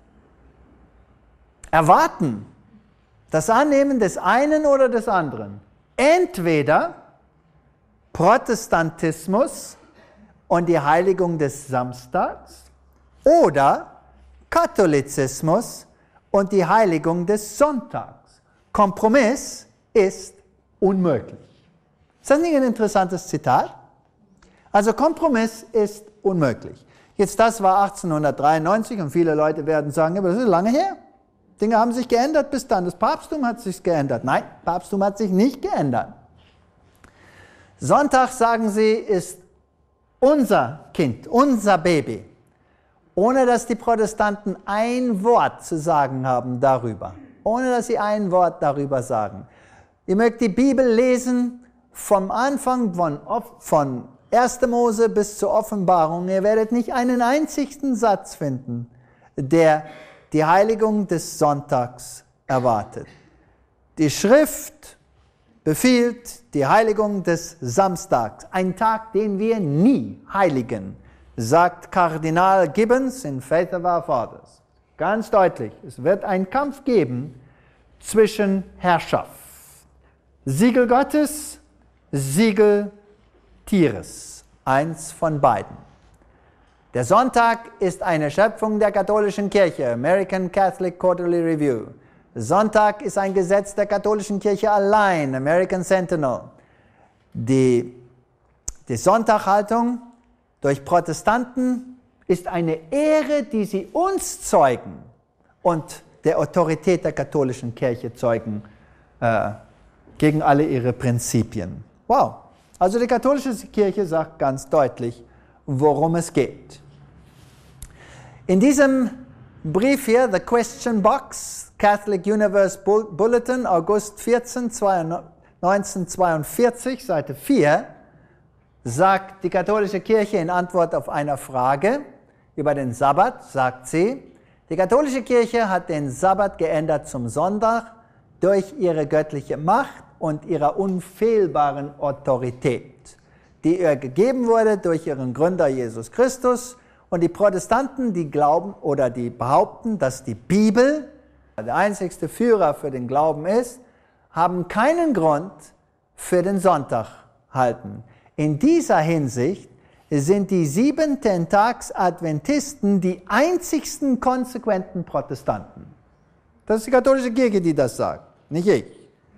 erwarten das Annehmen des einen oder des anderen. Entweder Protestantismus und die Heiligung des Samstags oder Katholizismus und die Heiligung des Sonntags. Kompromiss ist unmöglich. Ist das nicht ein interessantes Zitat? Also Kompromiss ist unmöglich. Jetzt, das war achtzehnhundertdreiundneunzig und viele Leute werden sagen, aber das ist lange her. Dinge haben sich geändert bis dann. Das Papsttum hat sich geändert. Nein, Papsttum hat sich nicht geändert. Sonntag, sagen sie, ist unser Kind, unser Baby. Ohne dass die Protestanten ein Wort zu sagen haben darüber. Ohne dass sie ein Wort darüber sagen. Ihr mögt die Bibel lesen vom Anfang von, von erster Mose bis zur Offenbarung. Ihr werdet nicht einen einzigen Satz finden, der die Heiligung des Sonntags erwartet. Die Schrift befiehlt die Heiligung des Samstags, ein Tag, den wir nie heiligen, sagt Kardinal Gibbons in Faith of Our Fathers. Ganz deutlich, es wird einen Kampf geben zwischen Herrschaft. Siegel Gottes, Siegel Tieres, eins von beiden. Der Sonntag ist eine Schöpfung der katholischen Kirche, American Catholic Quarterly Review. Sonntag ist ein Gesetz der katholischen Kirche allein, American Sentinel. Die, die Sonntaghaltung durch Protestanten ist eine Ehre, die sie uns zeugen und der Autorität der katholischen Kirche zeugen äh, gegen alle ihre Prinzipien. Wow! Also die katholische Kirche sagt ganz deutlich, worum es geht. In diesem Brief hier, The Question Box, Catholic Universe Bulletin, August vierzehnten neunzehnhundertzweiundvierzig, Seite vier, sagt die katholische Kirche in Antwort auf eine Frage über den Sabbat, sagt sie, die katholische Kirche hat den Sabbat geändert zum Sonntag durch ihre göttliche Macht und ihrer unfehlbaren Autorität, die ihr gegeben wurde durch ihren Gründer Jesus Christus. Und die Protestanten, die glauben oder die behaupten, dass die Bibel der einzigste Führer für den Glauben ist, haben keinen Grund für den Sonntag halten. In dieser Hinsicht sind die Siebenten-Tags-Adventisten die einzigsten konsequenten Protestanten. Das ist die katholische Kirche, die das sagt, nicht ich.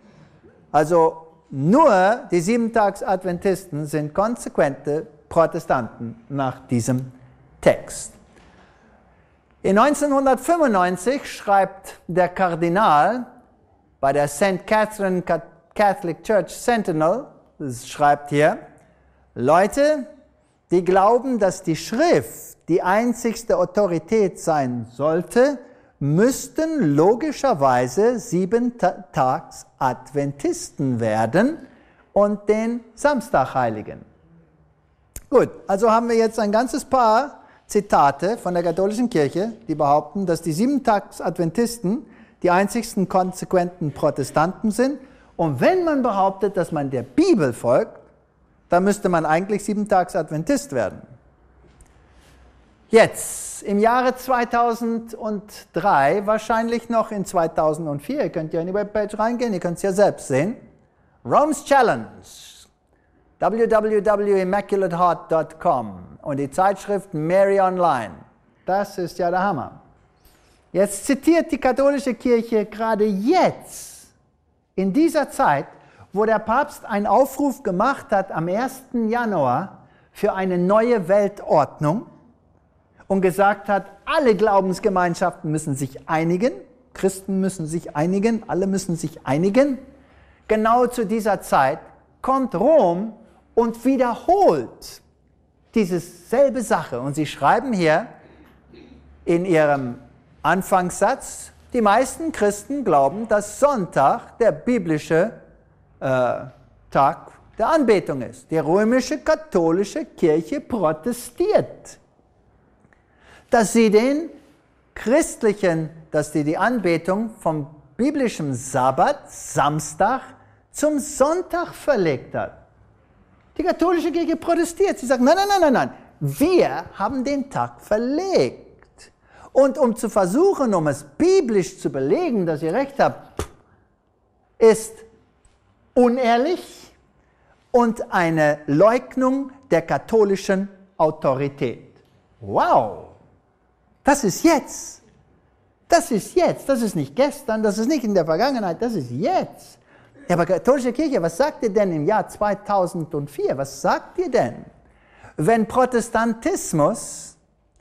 Also nur die Siebentags-Adventisten sind konsequente Protestanten nach diesem Text. In neunzehnhundertfünfundneunzig schreibt der Kardinal bei der Saint Catherine Catholic Church Sentinel, schreibt hier, Leute, die glauben, dass die Schrift die einzigste Autorität sein sollte, müssten logischerweise Siebentags-Adventisten werden und den Samstag heiligen. Gut, also haben wir jetzt ein ganzes Paar Zitate von der katholischen Kirche, die behaupten, dass die Siebentags-Adventisten die einzigsten konsequenten Protestanten sind. Und wenn man behauptet, dass man der Bibel folgt, dann müsste man eigentlich Siebentags-Adventist werden. Jetzt, im Jahre zweitausenddrei, wahrscheinlich noch in zweitausendvier, ihr könnt ja in die Webpage reingehen, ihr könnt es ja selbst sehen, Rome's Challenge, w w w punkt immaculate heart punkt com und die Zeitschrift Mary Online. Das ist ja der Hammer. Jetzt zitiert die katholische Kirche gerade jetzt, in dieser Zeit, wo der Papst einen Aufruf gemacht hat am ersten Januar für eine neue Weltordnung und gesagt hat, alle Glaubensgemeinschaften müssen sich einigen, Christen müssen sich einigen, alle müssen sich einigen. Genau zu dieser Zeit kommt Rom und wiederholt diese selbe Sache. Und sie schreiben hier in ihrem Anfangssatz, die meisten Christen glauben, dass Sonntag der biblische äh, Tag der Anbetung ist. Die römische katholische Kirche protestiert, dass sie den christlichen, dass sie die Anbetung vom biblischen Sabbat, Samstag, zum Sonntag verlegt hat. Die katholische Kirche protestiert. Sie sagt, nein, nein, nein, nein, nein, wir haben den Tag verlegt. Und um zu versuchen, um es biblisch zu belegen, dass ihr recht habt, ist unehrlich und eine Leugnung der katholischen Autorität. Wow! Das ist jetzt. Das ist jetzt. Das ist nicht gestern, das ist nicht in der Vergangenheit, das ist jetzt. Ja, aber katholische Kirche, was sagt ihr denn im Jahr zweitausendvier? Was sagt ihr denn, wenn Protestantismus,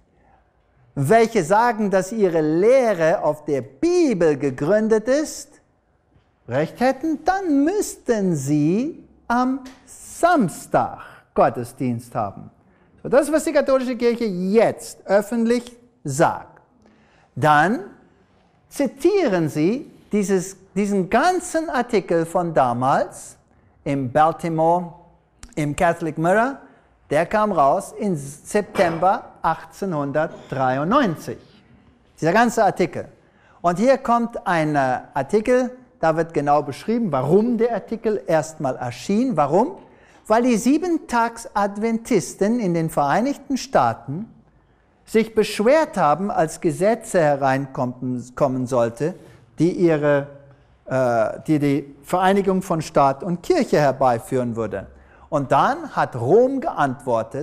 welche sagen, dass ihre Lehre auf der Bibel gegründet ist, recht hätten, dann müssten sie am Samstag Gottesdienst haben. So, das ist, was die katholische Kirche jetzt öffentlich sagt. Dann zitieren sie dieses, diesen ganzen Artikel von damals im Baltimore, im Catholic Mirror, der kam raus im September achtzehnhundertdreiundneunzig. Dieser ganze Artikel. Und hier kommt ein äh, Artikel, da wird genau beschrieben, warum der Artikel erstmal erschien. Warum? Weil die Siebentags-Adventisten in den Vereinigten Staaten sich beschwert haben, als Gesetze hereinkommen sollte, die, ihre, äh, die die Vereinigung von Staat und Kirche herbeiführen würde. Und dann hat Rom geantwortet,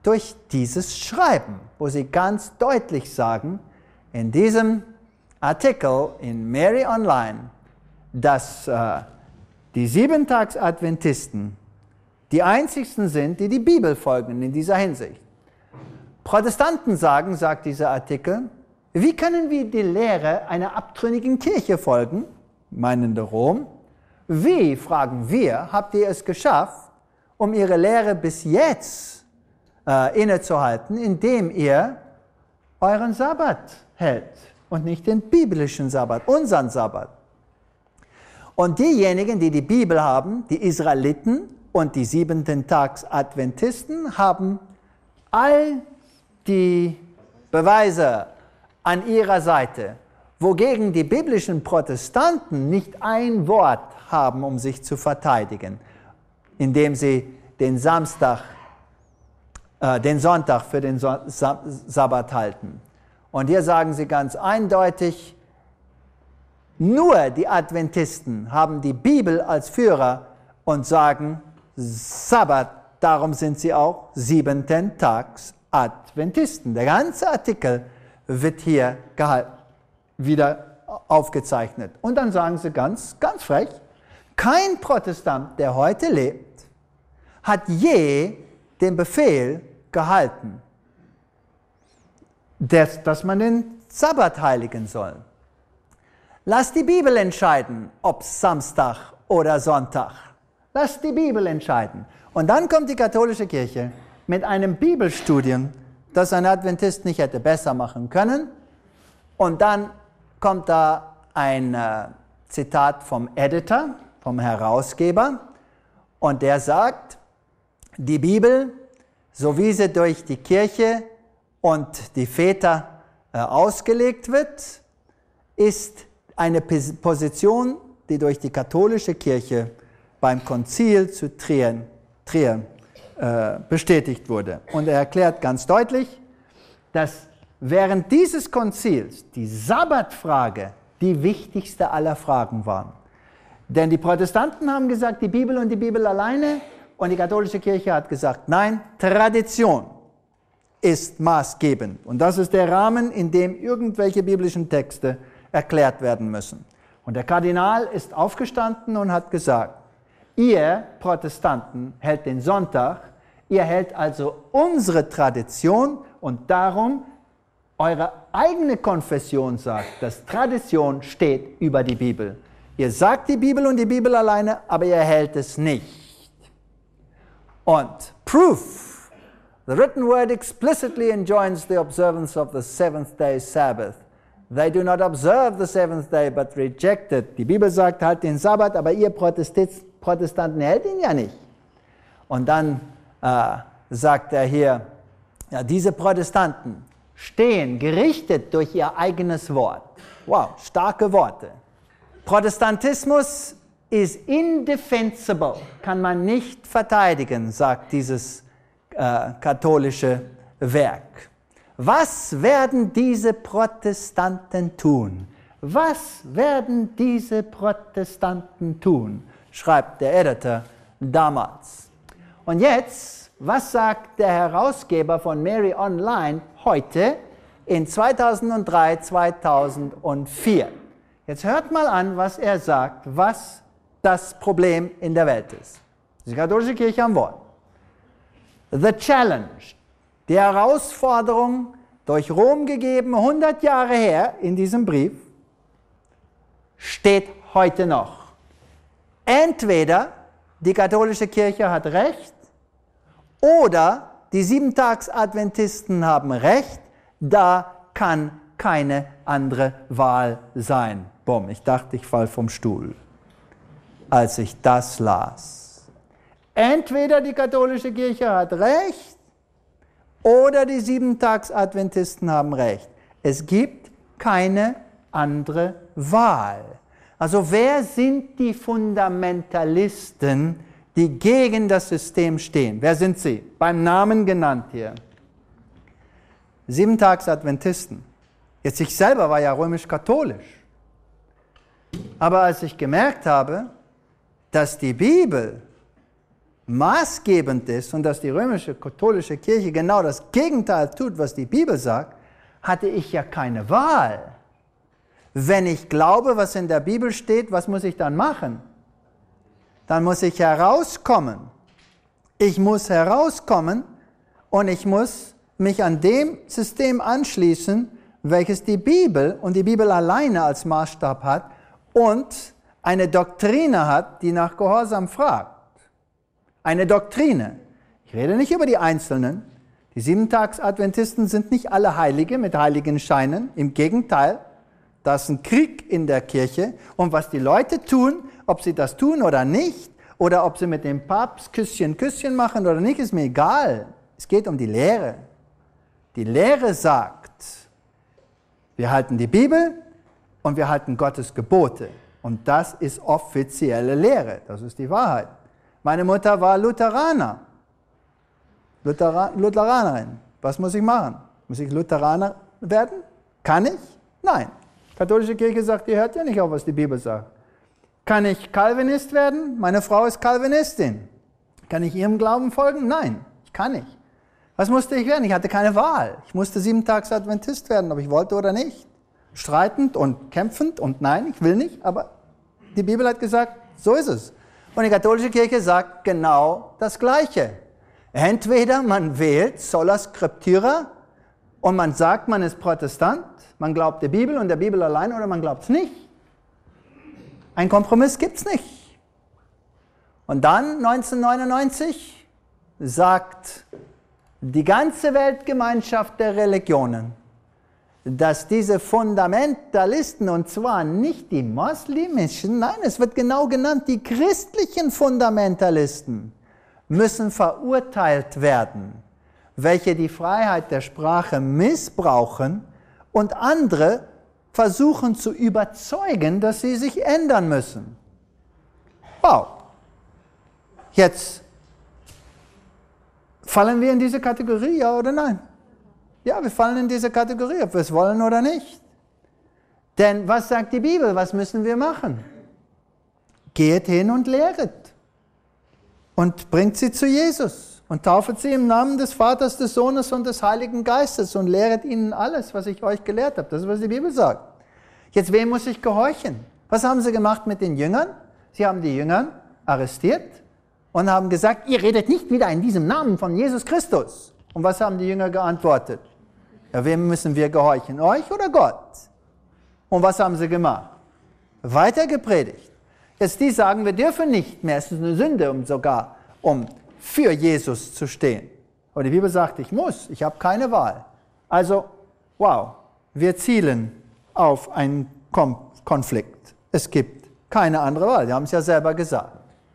durch dieses Schreiben, wo sie ganz deutlich sagen, in diesem Artikel in Mary Online, dass äh, die Siebentags-Adventisten die einzigsten sind, die die Bibel folgen in dieser Hinsicht. Protestanten sagen, sagt dieser Artikel, wie können wir die Lehre einer abtrünnigen Kirche folgen, meinende Rom? Wie, fragen wir, habt ihr es geschafft, um ihre Lehre bis jetzt äh, innezuhalten, indem ihr euren Sabbat hält und nicht den biblischen Sabbat, unseren Sabbat? Und diejenigen, die die Bibel haben, die Israeliten und die Siebenten-Tags-Adventisten, haben all die Beweise an ihrer Seite, wogegen die biblischen Protestanten nicht ein Wort haben, um sich zu verteidigen, indem sie den Samstag, äh, den Sonntag für den so- Sa- Sabbat halten. Und hier sagen sie ganz eindeutig, nur die Adventisten haben die Bibel als Führer und sagen Sabbat, darum sind sie auch Siebenten-Tags-Adventisten. Der ganze Artikel wird hier gehalten, wieder aufgezeichnet. Und dann sagen sie ganz, ganz frech, kein Protestant, der heute lebt, hat je den Befehl gehalten, dass, dass man den Sabbat heiligen soll. Lass die Bibel entscheiden, ob Samstag oder Sonntag. Lass die Bibel entscheiden. Und dann kommt die katholische Kirche mit einem Bibelstudium, das ein Adventist nicht hätte besser machen können. Und dann kommt da ein äh, Zitat vom Editor, vom Herausgeber. Und der sagt, die Bibel, so wie sie durch die Kirche und die Väter äh, ausgelegt wird, ist eine Position, die durch die katholische Kirche beim Konzil zu Trier, Trier äh, bestätigt wurde. Und er erklärt ganz deutlich, dass während dieses Konzils die Sabbatfrage die wichtigste aller Fragen war. Denn die Protestanten haben gesagt, die Bibel und die Bibel alleine, und die katholische Kirche hat gesagt, nein, Tradition ist maßgebend. Und das ist der Rahmen, in dem irgendwelche biblischen Texte erklärt werden müssen. Und der Kardinal ist aufgestanden und hat gesagt, ihr Protestanten hält den Sonntag, ihr hält also unsere Tradition und darum eure eigene Konfession sagt, dass Tradition steht über die Bibel. Ihr sagt die Bibel und die Bibel alleine, aber ihr hält es nicht. Und Proof, the written word explicitly enjoins the observance of the seventh day Sabbath. They do not observe the seventh day, but reject it. Die Bibel sagt, halt den Sabbat, aber ihr Protestanten hält ihn ja nicht. Und dann äh, sagt er hier, ja, diese Protestanten stehen gerichtet durch ihr eigenes Wort. Wow, starke Worte. Protestantismus ist indefensible, kann man nicht verteidigen, sagt dieses äh, katholische Werk. Was werden diese Protestanten tun? Was werden diese Protestanten tun? Schreibt der Editor damals. Und jetzt, was sagt der Herausgeber von Mary Online heute in zweitausenddrei, zweitausendvier? Jetzt hört mal an, was er sagt, was das Problem in der Welt ist. Die katholische Kirche am Wort. The challenge. Die Herausforderung, durch Rom gegeben, hundert Jahre her in diesem Brief, steht heute noch. Entweder die katholische Kirche hat recht oder die Siebentags-Adventisten haben recht, da kann keine andere Wahl sein. Bumm, ich dachte, ich falle vom Stuhl, als ich das las. Entweder die katholische Kirche hat recht, oder die Siebentags-Adventisten haben recht. Es gibt keine andere Wahl. Also wer sind die Fundamentalisten, die gegen das System stehen? Wer sind sie? Beim Namen genannt hier. Siebentags-Adventisten. Jetzt ich selber war ja römisch-katholisch. Aber als ich gemerkt habe, dass die Bibel maßgebend ist und dass die römische katholische Kirche genau das Gegenteil tut, was die Bibel sagt, hatte ich ja keine Wahl. Wenn ich glaube, was in der Bibel steht, was muss ich dann machen? Dann muss ich herauskommen. Ich muss herauskommen und ich muss mich an dem System anschließen, welches die Bibel und die Bibel alleine als Maßstab hat und eine Doktrine hat, die nach Gehorsam fragt. Eine Doktrine. Ich rede nicht über die Einzelnen. Die Siebentags-Adventisten sind nicht alle Heilige mit heiligen Scheinen. Im Gegenteil, da ist ein Krieg in der Kirche. Und was die Leute tun, ob sie das tun oder nicht, oder ob sie mit dem Papst Küsschen, Küsschen machen oder nicht, ist mir egal. Es geht um die Lehre. Die Lehre sagt, wir halten die Bibel und wir halten Gottes Gebote. Und das ist offizielle Lehre. Das ist die Wahrheit. Meine Mutter war Lutheraner. Luthera- Lutheranerin. Was muss ich machen? Muss ich Lutheraner werden? Kann ich? Nein. Die katholische Kirche sagt, ihr hört ja nicht auf, was die Bibel sagt. Kann ich Calvinist werden? Meine Frau ist Calvinistin. Kann ich ihrem Glauben folgen? Nein, ich kann nicht. Was musste ich werden? Ich hatte keine Wahl. Ich musste Siebentags-Adventist werden, ob ich wollte oder nicht. Streitend und kämpfend und nein, ich will nicht, aber die Bibel hat gesagt, so ist es. Und die katholische Kirche sagt genau das Gleiche. Entweder man wählt sola scriptura und man sagt, man ist Protestant, man glaubt der Bibel und der Bibel allein oder man glaubt es nicht. Ein Kompromiss gibt es nicht. Und dann neunzehnhundertneunundneunzig sagt die ganze Weltgemeinschaft der Religionen, dass diese Fundamentalisten, und zwar nicht die moslemischen, nein, es wird genau genannt, die christlichen Fundamentalisten, müssen verurteilt werden, welche die Freiheit der Sprache missbrauchen und andere versuchen zu überzeugen, dass sie sich ändern müssen. Wow. Jetzt fallen wir in diese Kategorie, ja oder nein? Ja, wir fallen in diese Kategorie, ob wir es wollen oder nicht. Denn was sagt die Bibel? Was müssen wir machen? Geht hin und lehret. Und bringt sie zu Jesus. Und taufet sie im Namen des Vaters, des Sohnes und des Heiligen Geistes. Und lehret ihnen alles, was ich euch gelehrt habe. Das ist, was die Bibel sagt. Jetzt, wem muss ich gehorchen? Was haben sie gemacht mit den Jüngern? Sie haben die Jünger arrestiert und haben gesagt, ihr redet nicht wieder in diesem Namen von Jesus Christus. Und was haben die Jünger geantwortet? Ja, wem müssen wir gehorchen? Euch oder Gott? Und was haben sie gemacht? Weiter gepredigt. Jetzt die sagen, wir dürfen nicht mehr, es ist eine Sünde, um sogar um für Jesus zu stehen. Aber die Bibel sagt, ich muss, ich habe keine Wahl. Also, wow, wir zielen auf einen Kom- Konflikt. Es gibt keine andere Wahl, die haben es ja selber gesagt.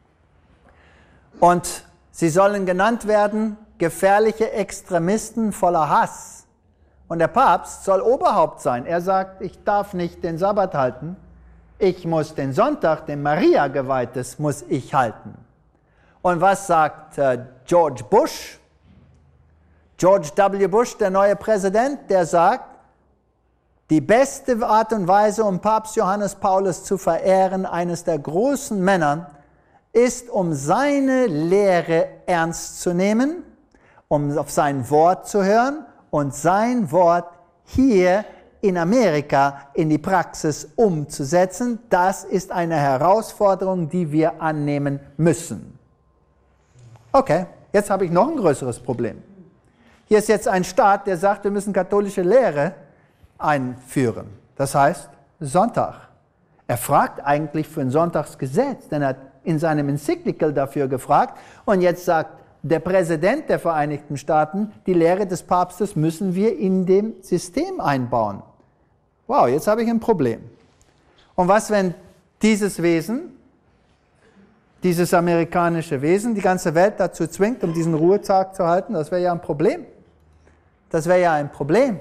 Und sie sollen genannt werden, gefährliche Extremisten voller Hass. Und der Papst soll Oberhaupt sein. Er sagt, ich darf nicht den Sabbat halten, ich muss den Sonntag, den Maria geweiht ist, muss ich halten. Und was sagt äh, George Bush? George W. Bush, der neue Präsident, der sagt, die beste Art und Weise, um Papst Johannes Paulus zu verehren, eines der großen Männer, ist, um seine Lehre ernst zu nehmen, um auf sein Wort zu hören und sein Wort hier in Amerika in die Praxis umzusetzen. Das ist eine Herausforderung, die wir annehmen müssen. Okay, jetzt habe ich noch ein größeres Problem. Hier ist jetzt ein Staat, der sagt, wir müssen katholische Lehre einführen. Das heißt Sonntag. Er fragt eigentlich für ein Sonntagsgesetz, denn er hat in seinem Encyclical dafür gefragt und jetzt sagt der Präsident der Vereinigten Staaten, die Lehre des Papstes müssen wir in dem System einbauen. Wow, jetzt habe ich ein Problem. Und was, wenn dieses Wesen, dieses amerikanische Wesen, die ganze Welt dazu zwingt, um diesen Ruhetag zu halten? Das wäre ja ein Problem. Das wäre ja ein Problem.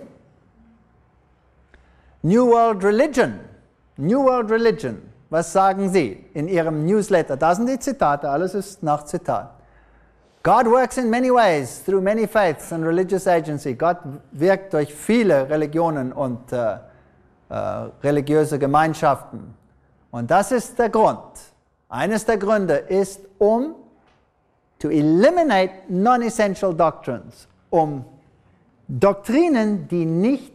New World Religion. New World Religion. Was sagen Sie in Ihrem Newsletter? Da sind die Zitate, alles ist nach Zitat. God works in many ways through many faiths and religious agency. Gott wirkt durch viele Religionen und äh, äh, religiöse Gemeinschaften. Und das ist der Grund. Eines der Gründe ist, um to eliminate non-essential doctrines, um Doktrinen, die nicht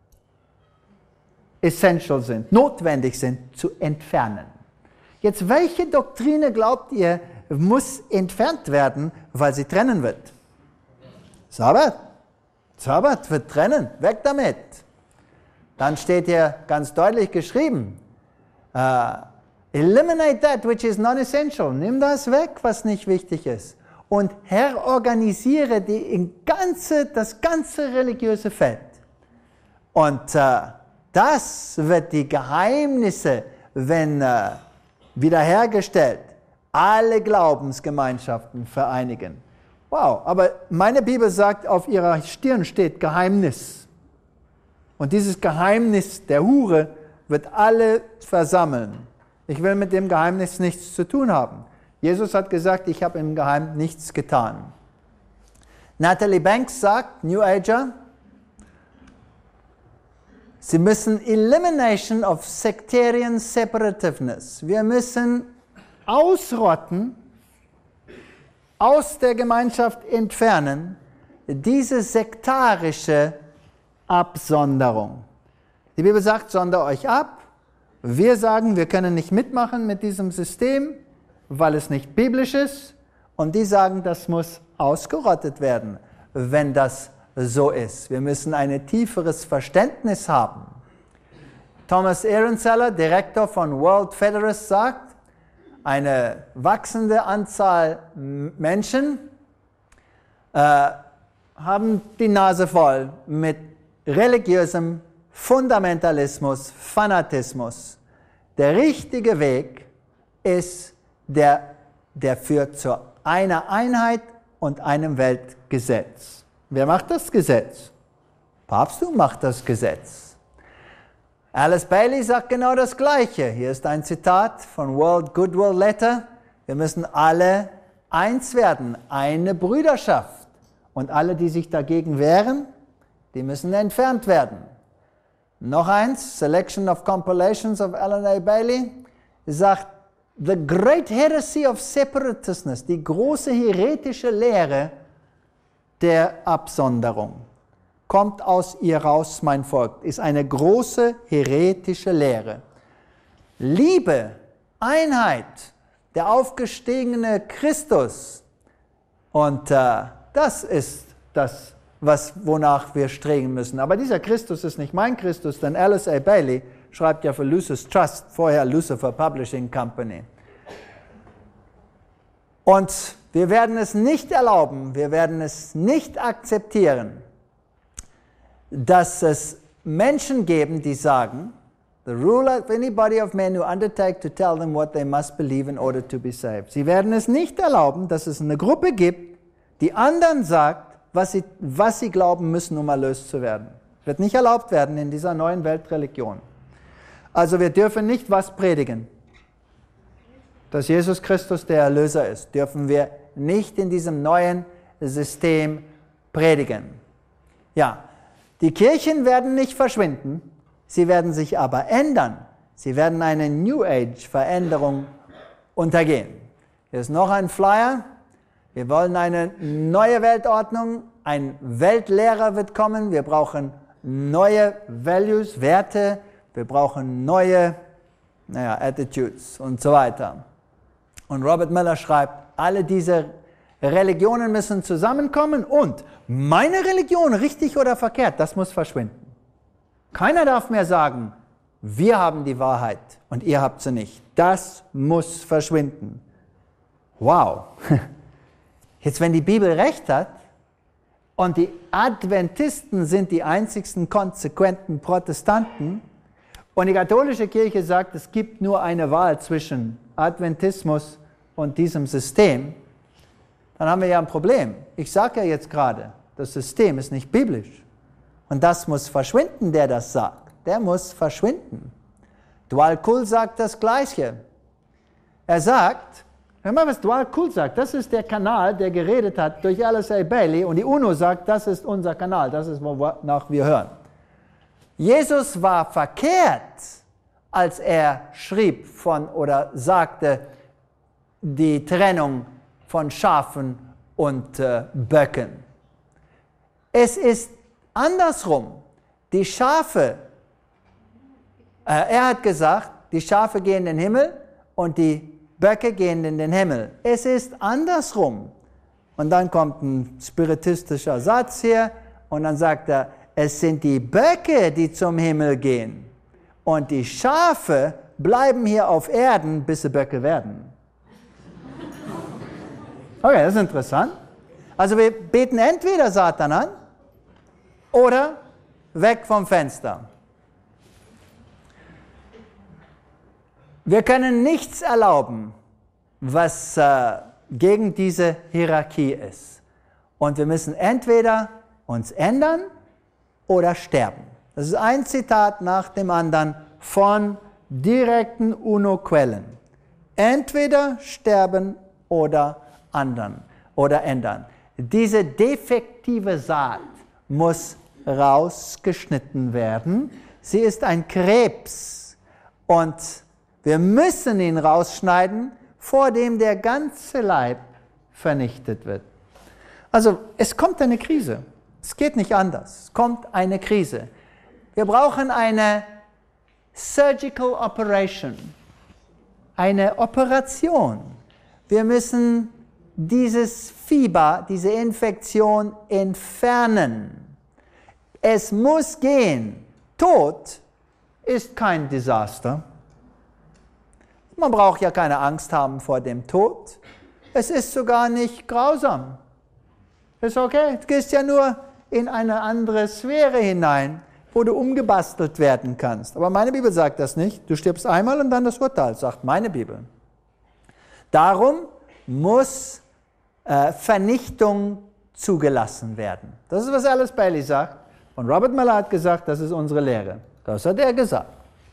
essential sind, notwendig sind, zu entfernen. Jetzt, welche Doktrine glaubt ihr, muss entfernt werden, weil sie trennen wird? Sabbat. Sabbat wird trennen. Weg damit. Dann steht hier ganz deutlich geschrieben, uh, eliminate that which is non-essential. Nimm das weg, was nicht wichtig ist. Und herorganisiere die ganze, das ganze religiöse Feld. Und uh, das wird die Geheimnisse, wenn uh, wiederhergestellt, alle Glaubensgemeinschaften vereinigen. Wow, aber meine Bibel sagt, auf ihrer Stirn steht Geheimnis. Und dieses Geheimnis der Hure wird alle versammeln. Ich will mit dem Geheimnis nichts zu tun haben. Jesus hat gesagt, ich habe im Geheim nichts getan. Natalie Banks sagt, New Ager, sie müssen Elimination of Sectarian Separativeness. Wir müssen ausrotten, aus der Gemeinschaft entfernen, diese sektarische Absonderung. Die Bibel sagt, sondert euch ab. Wir sagen, wir können nicht mitmachen mit diesem System, weil es nicht biblisch ist. Und die sagen, das muss ausgerottet werden, wenn das so ist. Wir müssen ein tieferes Verständnis haben. Thomas Ehrenzeller, Direktor von World Federalists, sagt, eine wachsende Anzahl Menschen äh, haben die Nase voll mit religiösem Fundamentalismus, Fanatismus. Der richtige Weg ist, der, der führt zu einer Einheit und einem Weltgesetz. Wer macht das Gesetz? Papsttum macht das Gesetz. Alice Bailey sagt genau das Gleiche. Hier ist ein Zitat von World Goodwill Letter. Wir müssen alle eins werden, eine Brüderschaft. Und alle, die sich dagegen wehren, die müssen entfernt werden. Noch eins, Selection of Compilations of Alan A. Bailey, sagt, the great heresy of separateness, die große heretische Lehre der Absonderung, kommt aus ihr raus, mein Volk, ist eine große heretische Lehre. Liebe, Einheit, der aufgestiegene Christus. Und äh, das ist das, was, wonach wir streben müssen. Aber dieser Christus ist nicht mein Christus, denn Alice A. Bailey schreibt ja für Lucis Trust, vorher Lucifer Publishing Company. Und wir werden es nicht erlauben, wir werden es nicht akzeptieren, dass es Menschen geben, die sagen, the rule of any body of men who undertake to tell them what they must believe in order to be saved. Sie werden es nicht erlauben, dass es eine Gruppe gibt, die anderen sagt, was sie, was sie glauben müssen, um erlöst zu werden. Das wird nicht erlaubt werden in dieser neuen Weltreligion. Also wir dürfen nicht was predigen. Dass Jesus Christus der Erlöser ist, dürfen wir nicht in diesem neuen System predigen. Ja, die Kirchen werden nicht verschwinden, sie werden sich aber ändern. Sie werden eine New Age-Veränderung untergehen. Hier ist noch ein Flyer. Wir wollen eine neue Weltordnung. Ein Weltlehrer wird kommen. Wir brauchen neue Values, Werte. Wir brauchen neue naja, Attitudes und so weiter. Und Robert Miller schreibt, alle diese Religionen müssen zusammenkommen und meine Religion, richtig oder verkehrt, das muss verschwinden. Keiner darf mehr sagen, wir haben die Wahrheit und ihr habt sie nicht. Das muss verschwinden. Wow. Jetzt, wenn die Bibel recht hat und die Adventisten sind die einzigsten konsequenten Protestanten und die katholische Kirche sagt, es gibt nur eine Wahl zwischen Adventismus und diesem System, dann haben wir ja ein Problem. Ich sage ja jetzt gerade, das System ist nicht biblisch. Und das muss verschwinden, der das sagt. Der muss verschwinden. Dwal Kul sagt das Gleiche. Er sagt, hör mal, was Dwal Kul sagt, das ist der Kanal, der geredet hat durch Alice A. Bailey und die UNO sagt, das ist unser Kanal, das ist, wonach wir hören. Jesus war verkehrt, als er schrieb von oder sagte, die Trennung von Schafen und äh, Böcken. Es ist andersrum. Die Schafe, äh, er hat gesagt, die Schafe gehen in den Himmel und die Böcke gehen in den Himmel. Es ist andersrum. Und dann kommt ein spiritistischer Satz hier und dann sagt er, es sind die Böcke, die zum Himmel gehen und die Schafe bleiben hier auf Erden, bis sie Böcke werden. Okay, das ist interessant. Also wir beten entweder Satan an oder weg vom Fenster. Wir können nichts erlauben, was äh, gegen diese Hierarchie ist. Und wir müssen entweder uns ändern oder sterben. Das ist ein Zitat nach dem anderen von direkten UNO-Quellen. Entweder sterben oder anderen oder ändern. Diese defektive Saat muss rausgeschnitten werden. Sie ist ein Krebs und wir müssen ihn rausschneiden, vor dem der ganze Leib vernichtet wird. Also es kommt eine Krise. Es geht nicht anders. Es kommt eine Krise. Wir brauchen eine Surgical Operation, eine Operation. Wir müssen dieses Fieber, diese Infektion entfernen. Es muss gehen. Tod ist kein Desaster. Man braucht ja keine Angst haben vor dem Tod. Es ist sogar nicht grausam. Ist okay. Du gehst ja nur in eine andere Sphäre hinein, wo du umgebastelt werden kannst. Aber meine Bibel sagt das nicht. Du stirbst einmal und dann das Urteil, sagt meine Bibel. Darum muss äh, Vernichtung zugelassen werden. Das ist, was Alice Bailey sagt. Und Robert Muller hat gesagt, das ist unsere Lehre. Das hat er gesagt.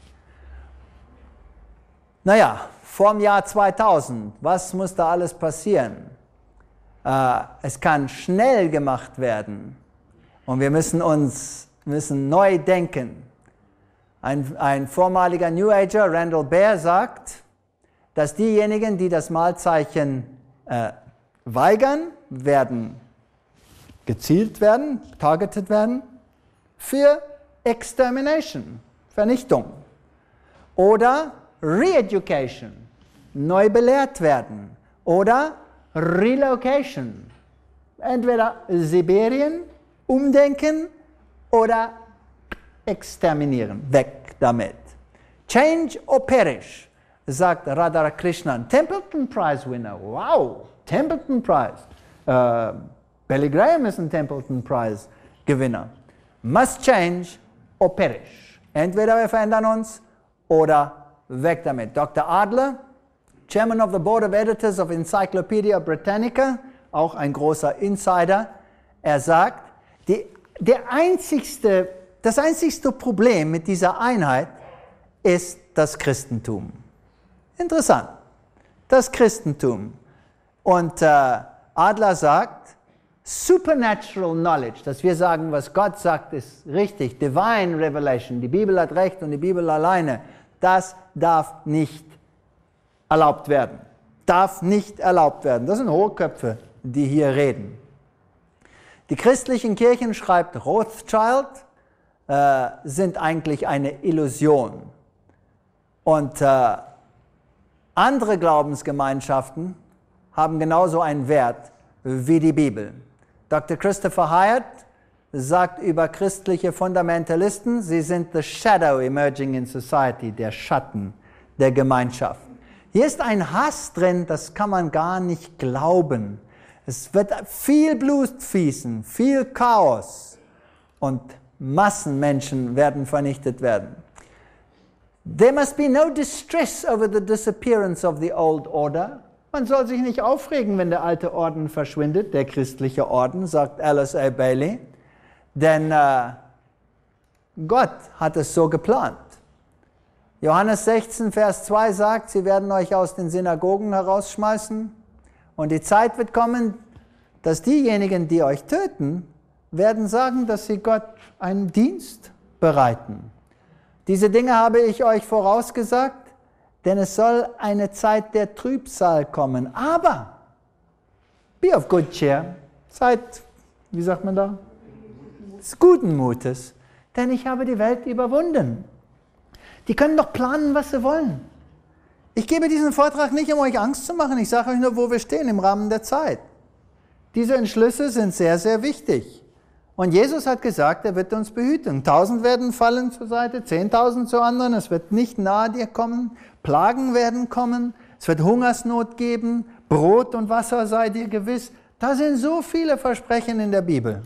Naja, vor dem Jahr zweitausend, was muss da alles passieren? Äh, es kann schnell gemacht werden und wir müssen uns müssen neu denken. Ein, ein vormaliger New Ager, Randall Baer, sagt, dass diejenigen, die das Malzeichen äh, weigern, werden gezielt werden, targeted werden, für Extermination, Vernichtung. Oder Re-Education, neu belehrt werden. Oder Relocation, entweder Sibirien, umdenken oder exterminieren, weg damit. Change or perish, sagt Radhakrishnan, Templeton Prize Winner, wow, Templeton Prize. Uh, Billy Graham ist ein Templeton Prize Gewinner. Must change or perish. Entweder wir verändern uns oder weg damit. Doktor Adler, Chairman of the Board of Editors of Encyclopedia Britannica, auch ein großer Insider, er sagt, die, der einzigste, das einzigste Problem mit dieser Einheit ist das Christentum. Interessant, das Christentum. Und äh, Adler sagt, supernatural knowledge, dass wir sagen, was Gott sagt, ist richtig, divine revelation, die Bibel hat recht und die Bibel alleine, das darf nicht erlaubt werden. Darf nicht erlaubt werden. Das sind Hochköpfe, die hier reden. Die christlichen Kirchen, schreibt Rothschild, äh, sind eigentlich eine Illusion. Und äh, andere Glaubensgemeinschaften haben genauso einen Wert wie die Bibel. Doktor Christopher Hyatt sagt über christliche Fundamentalisten, sie sind the shadow emerging in society, der Schatten der Gemeinschaft. Hier ist ein Hass drin, das kann man gar nicht glauben. Es wird viel Blut fließen, viel Chaos und Massenmenschen werden vernichtet werden. There must be no distress over the disappearance of the old order. Man soll sich nicht aufregen, wenn der alte Orden verschwindet, der christliche Orden, sagt Alice A. Bailey. Denn äh, Gott hat es so geplant. Johannes sechzehn, Vers zwei sagt, sie werden euch aus den Synagogen herausschmeißen und die Zeit wird kommen, dass diejenigen, die euch töten, werden sagen, dass sie Gott einen Dienst bereiten. Diese Dinge habe ich euch vorausgesagt, denn es soll eine Zeit der Trübsal kommen. Aber Be of good cheer. Seid, wie sagt man da? Des guten Mutes. Denn ich habe die Welt überwunden. Die können doch planen, was sie wollen. Ich gebe diesen Vortrag nicht, um euch Angst zu machen. Ich sage euch nur, wo wir stehen im Rahmen der Zeit. Diese Entschlüsse sind sehr, sehr wichtig. Und Jesus hat gesagt, er wird uns behüten. Tausend werden fallen zur Seite, zehntausend zu anderen. Es wird nicht nahe dir kommen. Plagen werden kommen. Es wird Hungersnot geben. Brot und Wasser sei dir gewiss. Da sind so viele Versprechen in der Bibel.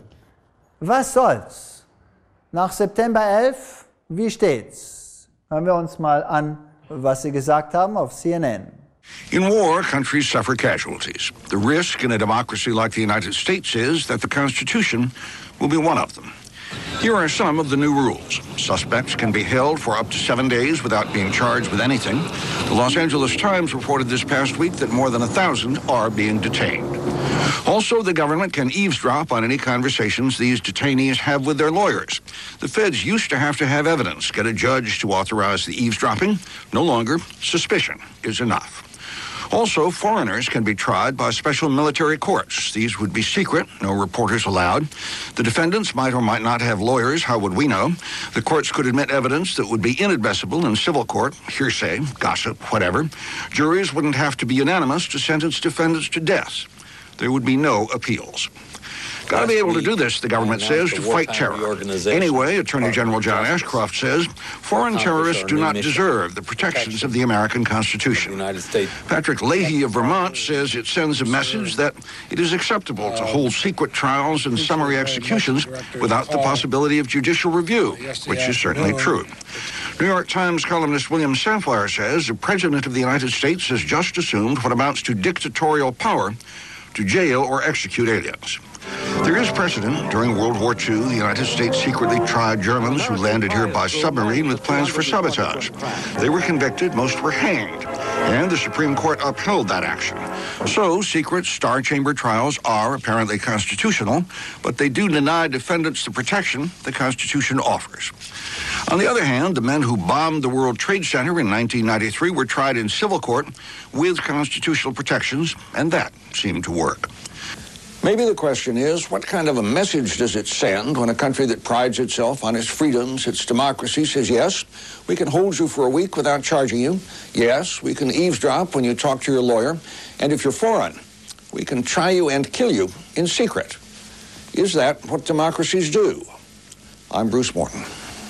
Was soll's? Nach September elf, wie steht's? Hören wir uns mal an, was sie gesagt haben auf C N N. In war, countries suffer casualties. The risk in a democracy like the United States is that the Constitution will be one of them. Here are some of the new rules. Suspects can be held for up to seven days without being charged with anything. The Los Angeles Times reported this past week that more than a thousand are being detained. Also, the government can eavesdrop on any conversations these detainees have with their lawyers. The feds used to have to have evidence, get a judge to authorize the eavesdropping. No longer, suspicion is enough. Also, foreigners can be tried by special military courts. These would be secret, no reporters allowed. The defendants might or might not have lawyers. How would we know? The courts could admit evidence that would be inadmissible in civil court, hearsay, gossip, whatever. Juries wouldn't have to be unanimous to sentence defendants to death. There would be no appeals. Got to be able to do this, the government says, to fight terror. Anyway, Attorney General John Ashcroft says foreign terrorists do not deserve the protections of the American Constitution. Patrick Leahy of Vermont says it sends a message that it is acceptable to hold secret trials and summary executions without the possibility of judicial review, which is certainly true. New York Times columnist William Safire says the President of the United States has just assumed what amounts to dictatorial power to jail or execute aliens. There is precedent. During World War Two, the United States secretly tried Germans who landed here by submarine with plans for sabotage. They were convicted, most were hanged, and the Supreme Court upheld that action. So, secret Star Chamber trials are apparently constitutional, but they do deny defendants the protection the Constitution offers. On the other hand, the men who bombed the World Trade Center in nineteen ninety-three were tried in civil court with constitutional protections, and that seemed to work. Maybe the question is, what kind of a message does it send when a country that prides itself on its freedoms, its democracy, says, yes, we can hold you for a week without charging you. Yes, we can eavesdrop when you talk to your lawyer. And if you're foreign, we can try you and kill you in secret. Is that what democracies do? I'm Bruce Morton.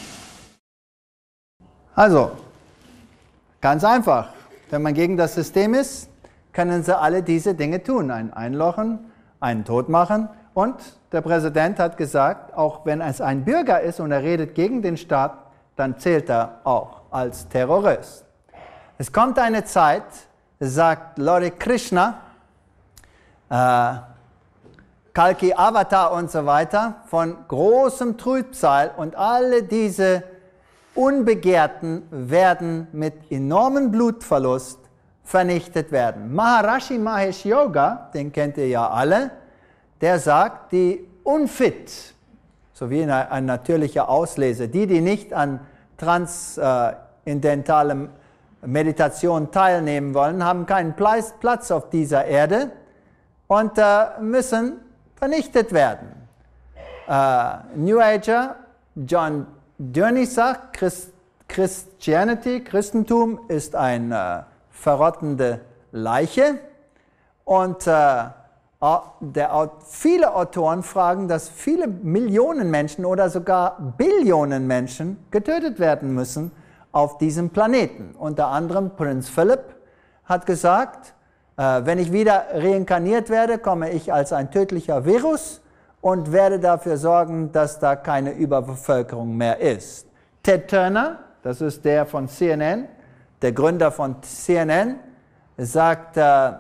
Also, ganz einfach. Wenn man gegen das System ist, können sie alle diese Dinge tun. Einen einlochen, einen tot machen. Und der Präsident hat gesagt, auch wenn es ein Bürger ist und er redet gegen den Staat, dann zählt er auch als Terrorist. Es kommt eine Zeit, sagt Lord Krishna, äh, Kalki Avatar und so weiter, von großem Trübsal, und alle diese Unbegehrten werden mit enormem Blutverlust vernichtet werden. Maharishi Mahesh Yoga, den kennt ihr ja alle, der sagt, die unfit, so wie ein natürlicher Auslese, die, die nicht an transzendentalem Meditation teilnehmen wollen, haben keinen Platz auf dieser Erde und äh, müssen vernichtet werden. Äh, New Ager John Durney sagt, Christ, Christianity, Christentum ist eine verrottende Leiche, und äh, der, viele Autoren fragen, dass viele Millionen Menschen oder sogar Billionen Menschen getötet werden müssen auf diesem Planeten. Unter anderem Prinz Philip hat gesagt, äh, wenn ich wieder reinkarniert werde, komme ich als ein tödlicher Virus und werde dafür sorgen, dass da keine Überbevölkerung mehr ist. Ted Turner, das ist der von C N N, der Gründer von C N N, sagt, äh,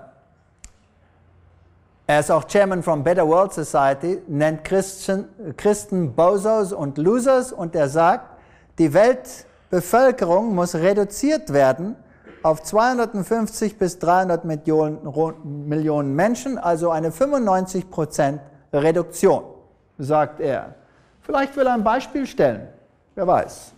er ist auch Chairman von Better World Society, nennt Christen, Christen Bozos und Losers, und er sagt, die Weltbevölkerung muss reduziert werden auf zweihundertfünfzig bis dreihundert Millionen, Millionen Menschen, also eine fünfundneunzig Prozent Reduktion, sagt er. Vielleicht will er ein Beispiel stellen, wer weiß.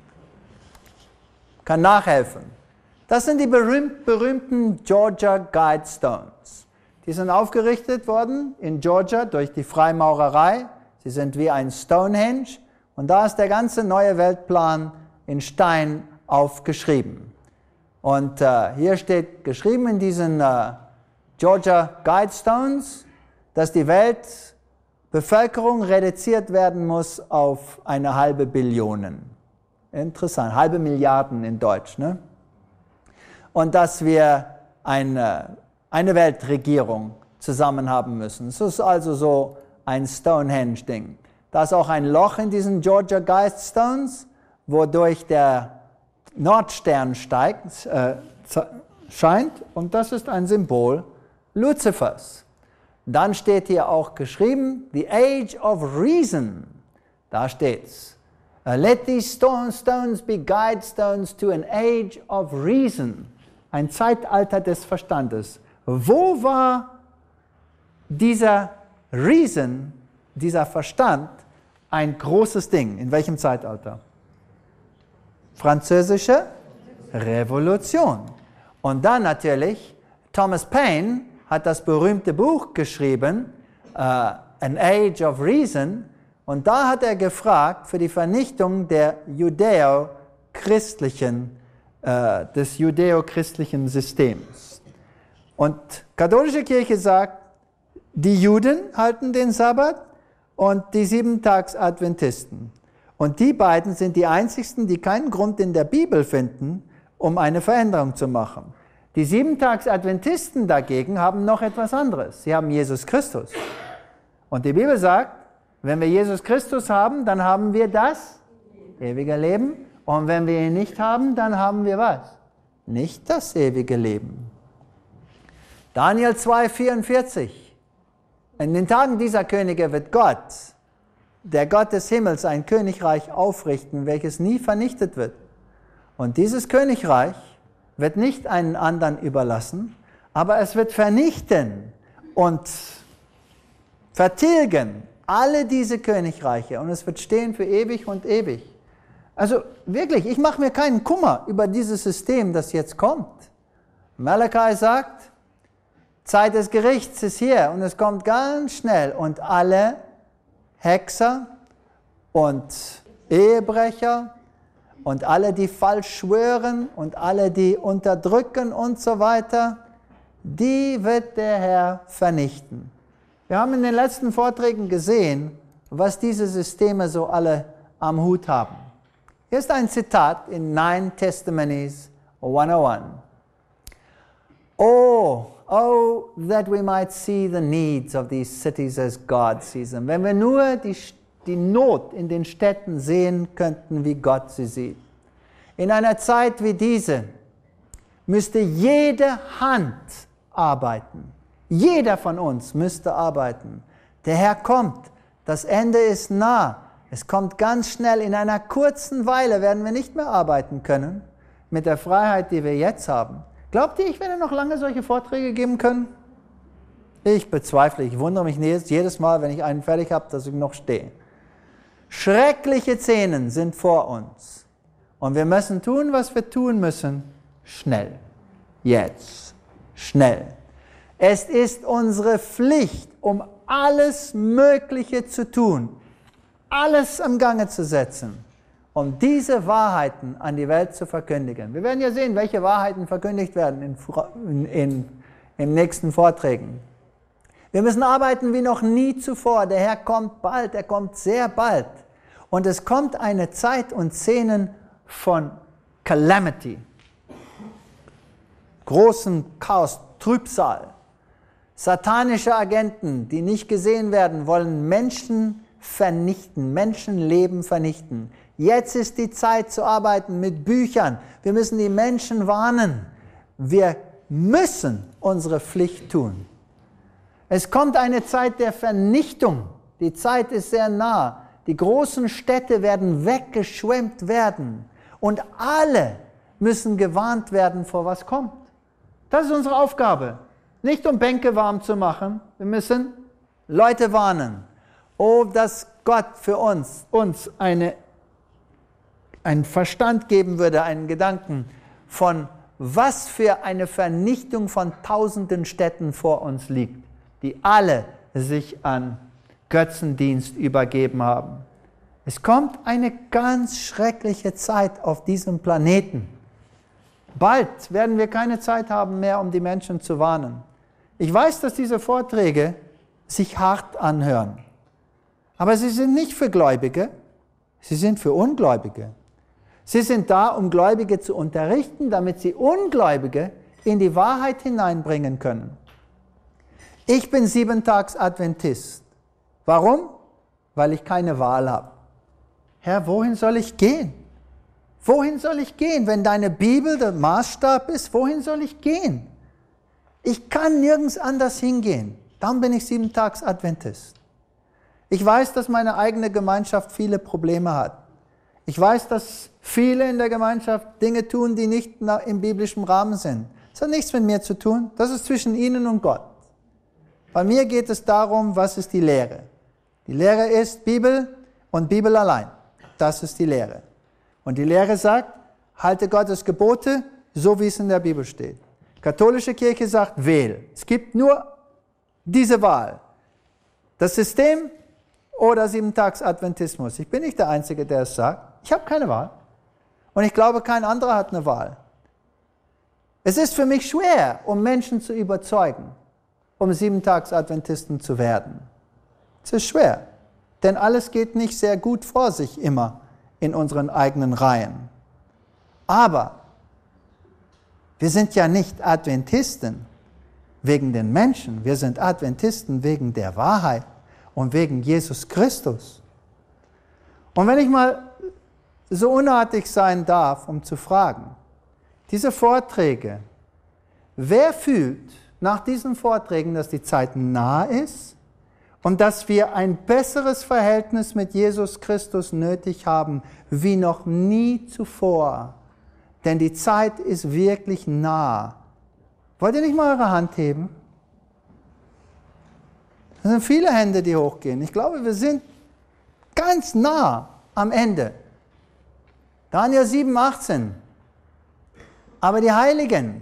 Kann nachhelfen. Das sind die berühmt, berühmten Georgia Guidestones. Die sind aufgerichtet worden in Georgia durch die Freimaurerei. Sie sind wie ein Stonehenge. Und da ist der ganze neue Weltplan in Stein aufgeschrieben. Und äh, hier steht geschrieben in diesen äh, Georgia Guidestones, dass die Weltbevölkerung reduziert werden muss auf eine halbe Billion. Interessant, halbe Milliarden in Deutsch, ne? Und dass wir eine, eine Weltregierung zusammen haben müssen. Es ist also so ein Stonehenge-Ding. Da ist auch ein Loch in diesen Georgia Guidestones, wodurch der Nordstern steigt, äh, scheint, und das ist ein Symbol Luzifers. Dann steht hier auch geschrieben, the age of reason. Da steht's. Let these stone stones be guide stones to an age of reason. Ein Zeitalter des Verstandes. Wo war dieser Reason, dieser Verstand, ein großes Ding? In welchem Zeitalter? Französische Revolution. Und dann natürlich, Thomas Paine hat das berühmte Buch geschrieben, uh, An Age of Reason, und da hat er gefragt für die Vernichtung der judäo-christlichen, uh, des judäo-christlichen Systems. Und katholische Kirche sagt, die Juden halten den Sabbat und die Siebentags-Adventisten. Und die beiden sind die einzigsten, die keinen Grund in der Bibel finden, um eine Veränderung zu machen. Die Siebentags-Adventisten dagegen haben noch etwas anderes. Sie haben Jesus Christus. Und die Bibel sagt, wenn wir Jesus Christus haben, dann haben wir das ewige Leben. Und wenn wir ihn nicht haben, dann haben wir was? Nicht das ewige Leben. Daniel zwei vierundvierzig. In den Tagen dieser Könige wird Gott, der Gott des Himmels, ein Königreich aufrichten, welches nie vernichtet wird. Und dieses Königreich wird nicht einen anderen überlassen, aber es wird vernichten und vertilgen alle diese Königreiche und es wird stehen für ewig und ewig. Also wirklich, ich mache mir keinen Kummer über dieses System, das jetzt kommt. Malachi sagt, Zeit des Gerichts ist hier und es kommt ganz schnell und alle Hexer und Ehebrecher und alle, die falsch schwören und alle, die unterdrücken und so weiter, die wird der Herr vernichten. Wir haben in den letzten Vorträgen gesehen, was diese Systeme so alle am Hut haben. Hier ist ein Zitat in Nine Testimonies hundertundeins. Oh, oh, that we might see the needs of these cities as God sees them. Wenn wir nur die, die Not in den Städten sehen könnten, wie Gott sie sieht. In einer Zeit wie diese müsste jede Hand arbeiten. Jeder von uns müsste arbeiten. Der Herr kommt. Das Ende ist nah. Es kommt ganz schnell. In einer kurzen Weile werden wir nicht mehr arbeiten können mit der Freiheit, die wir jetzt haben. Glaubt ihr, ich werde noch lange solche Vorträge geben können? Ich bezweifle. Ich wundere mich jedes Mal, wenn ich einen fertig habe, dass ich noch stehe. Schreckliche Szenen sind vor uns. Und wir müssen tun, was wir tun müssen. Schnell. Jetzt. Schnell. Es ist unsere Pflicht, um alles Mögliche zu tun, alles im Gange zu setzen, um diese Wahrheiten an die Welt zu verkündigen. Wir werden ja sehen, welche Wahrheiten verkündigt werden in, in, in, in nächsten Vorträgen. Wir müssen arbeiten wie noch nie zuvor. Der Herr kommt bald, er kommt sehr bald. Und es kommt eine Zeit und Szenen von Calamity, großen Chaos, Trübsal. Satanische Agenten, die nicht gesehen werden, wollen Menschen vernichten, Menschenleben vernichten. Jetzt ist die Zeit zu arbeiten mit Büchern. Wir müssen die Menschen warnen. Wir müssen unsere Pflicht tun. Es kommt eine Zeit der Vernichtung. Die Zeit ist sehr nah. Die großen Städte werden weggeschwemmt werden. Und alle müssen gewarnt werden, vor was kommt. Das ist unsere Aufgabe. Nicht um Bänke warm zu machen. Wir müssen Leute warnen. Oh, dass Gott für uns, uns eine, einen Verstand geben würde, einen Gedanken von was für eine Vernichtung von tausenden Städten vor uns liegt, die alle sich an Götzendienst übergeben haben. Es kommt eine ganz schreckliche Zeit auf diesem Planeten. Bald werden wir keine Zeit haben mehr, um die Menschen zu warnen. Ich weiß, dass diese Vorträge sich hart anhören. Aber sie sind nicht für Gläubige, sie sind für Ungläubige. Sie sind da, um Gläubige zu unterrichten, damit sie Ungläubige in die Wahrheit hineinbringen können. Ich bin Siebentags-Adventist. Warum? Weil ich keine Wahl habe. Herr, wohin soll ich gehen? Wohin soll ich gehen? Wenn deine Bibel der Maßstab ist, wohin soll ich gehen? Ich kann nirgends anders hingehen. Darum bin ich Siebentags-Adventist. Ich weiß, dass meine eigene Gemeinschaft viele Probleme hat. Ich weiß, dass viele in der Gemeinschaft Dinge tun, die nicht im biblischen Rahmen sind. Das hat nichts mit mir zu tun. Das ist zwischen ihnen und Gott. Bei mir geht es darum, was ist die Lehre. Die Lehre ist Bibel und Bibel allein. Das ist die Lehre. Und die Lehre sagt, halte Gottes Gebote, so wie es in der Bibel steht. Katholische Kirche sagt, wähl. Es gibt nur diese Wahl. Das System oder Siebentags-Adventismus. Ich bin nicht der Einzige, der es sagt. Ich habe keine Wahl. Und ich glaube, kein anderer hat eine Wahl. Es ist für mich schwer, um Menschen zu überzeugen, um Siebentags-Adventisten zu werden. Es ist schwer, denn alles geht nicht sehr gut vor sich immer in unseren eigenen Reihen. Aber wir sind ja nicht Adventisten wegen den Menschen, wir sind Adventisten wegen der Wahrheit und wegen Jesus Christus. Und wenn ich mal so unartig sein darf, um zu fragen, diese Vorträge, wer fühlt nach diesen Vorträgen, dass die Zeit nahe ist und dass wir ein besseres Verhältnis mit Jesus Christus nötig haben, wie noch nie zuvor? Denn die Zeit ist wirklich nah. Wollt ihr nicht mal eure Hand heben? Es sind viele Hände, die hochgehen. Ich glaube, wir sind ganz nah am Ende. Daniel sieben, achtzehn. Aber die Heiligen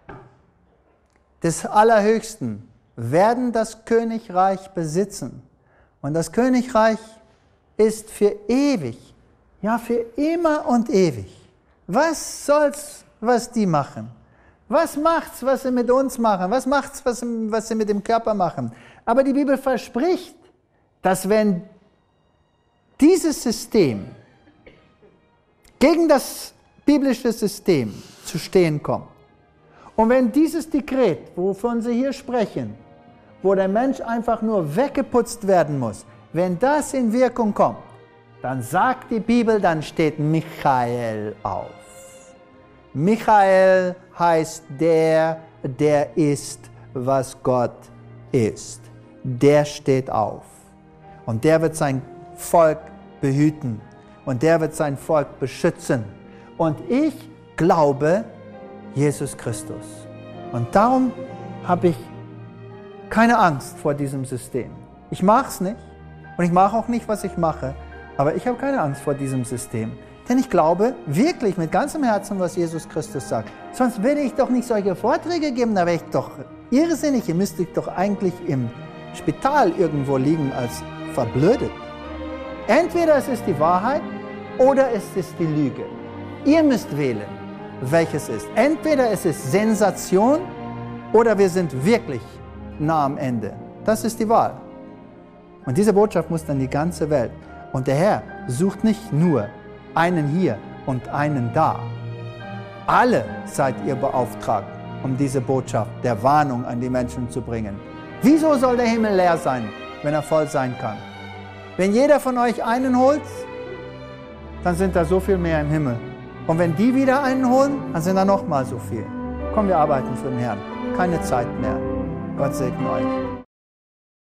des Allerhöchsten werden das Königreich besitzen. Und das Königreich ist für ewig, ja für immer und ewig. Was soll's, was die machen? Was macht's, was sie mit uns machen? Was macht's, was, was sie mit dem Körper machen? Aber die Bibel verspricht, dass wenn dieses System gegen das biblische System zu stehen kommt, und wenn dieses Dekret, wovon Sie hier sprechen, wo der Mensch einfach nur weggeputzt werden muss, wenn das in Wirkung kommt, dann sagt die Bibel, dann steht Michael auf. Michael heißt der, der ist, was Gott ist. Der steht auf. Und der wird sein Volk behüten. Und der wird sein Volk beschützen. Und ich glaube Jesus Christus. Und darum habe ich keine Angst vor diesem System. Ich mache es nicht. Und ich mache auch nicht, was ich mache. Aber ich habe keine Angst vor diesem System. Denn ich glaube wirklich mit ganzem Herzen, was Jesus Christus sagt. Sonst würde ich doch nicht solche Vorträge geben, da wäre ich doch irrsinnig. Ihr müsstet doch eigentlich im Spital irgendwo liegen als verblödet. Entweder es ist die Wahrheit oder es ist die Lüge. Ihr müsst wählen, welches ist. Entweder es ist Sensation oder wir sind wirklich nah am Ende. Das ist die Wahl. Und diese Botschaft muss dann die ganze Welt. Und der Herr sucht nicht nur einen hier und einen da. Alle seid ihr beauftragt, um diese Botschaft der Warnung an die Menschen zu bringen. Wieso soll der Himmel leer sein, wenn er voll sein kann? Wenn jeder von euch einen holt, dann sind da so viel mehr im Himmel. Und wenn die wieder einen holen, dann sind da noch mal so viel. Komm, wir arbeiten für den Herrn. Keine Zeit mehr. Gott segne euch.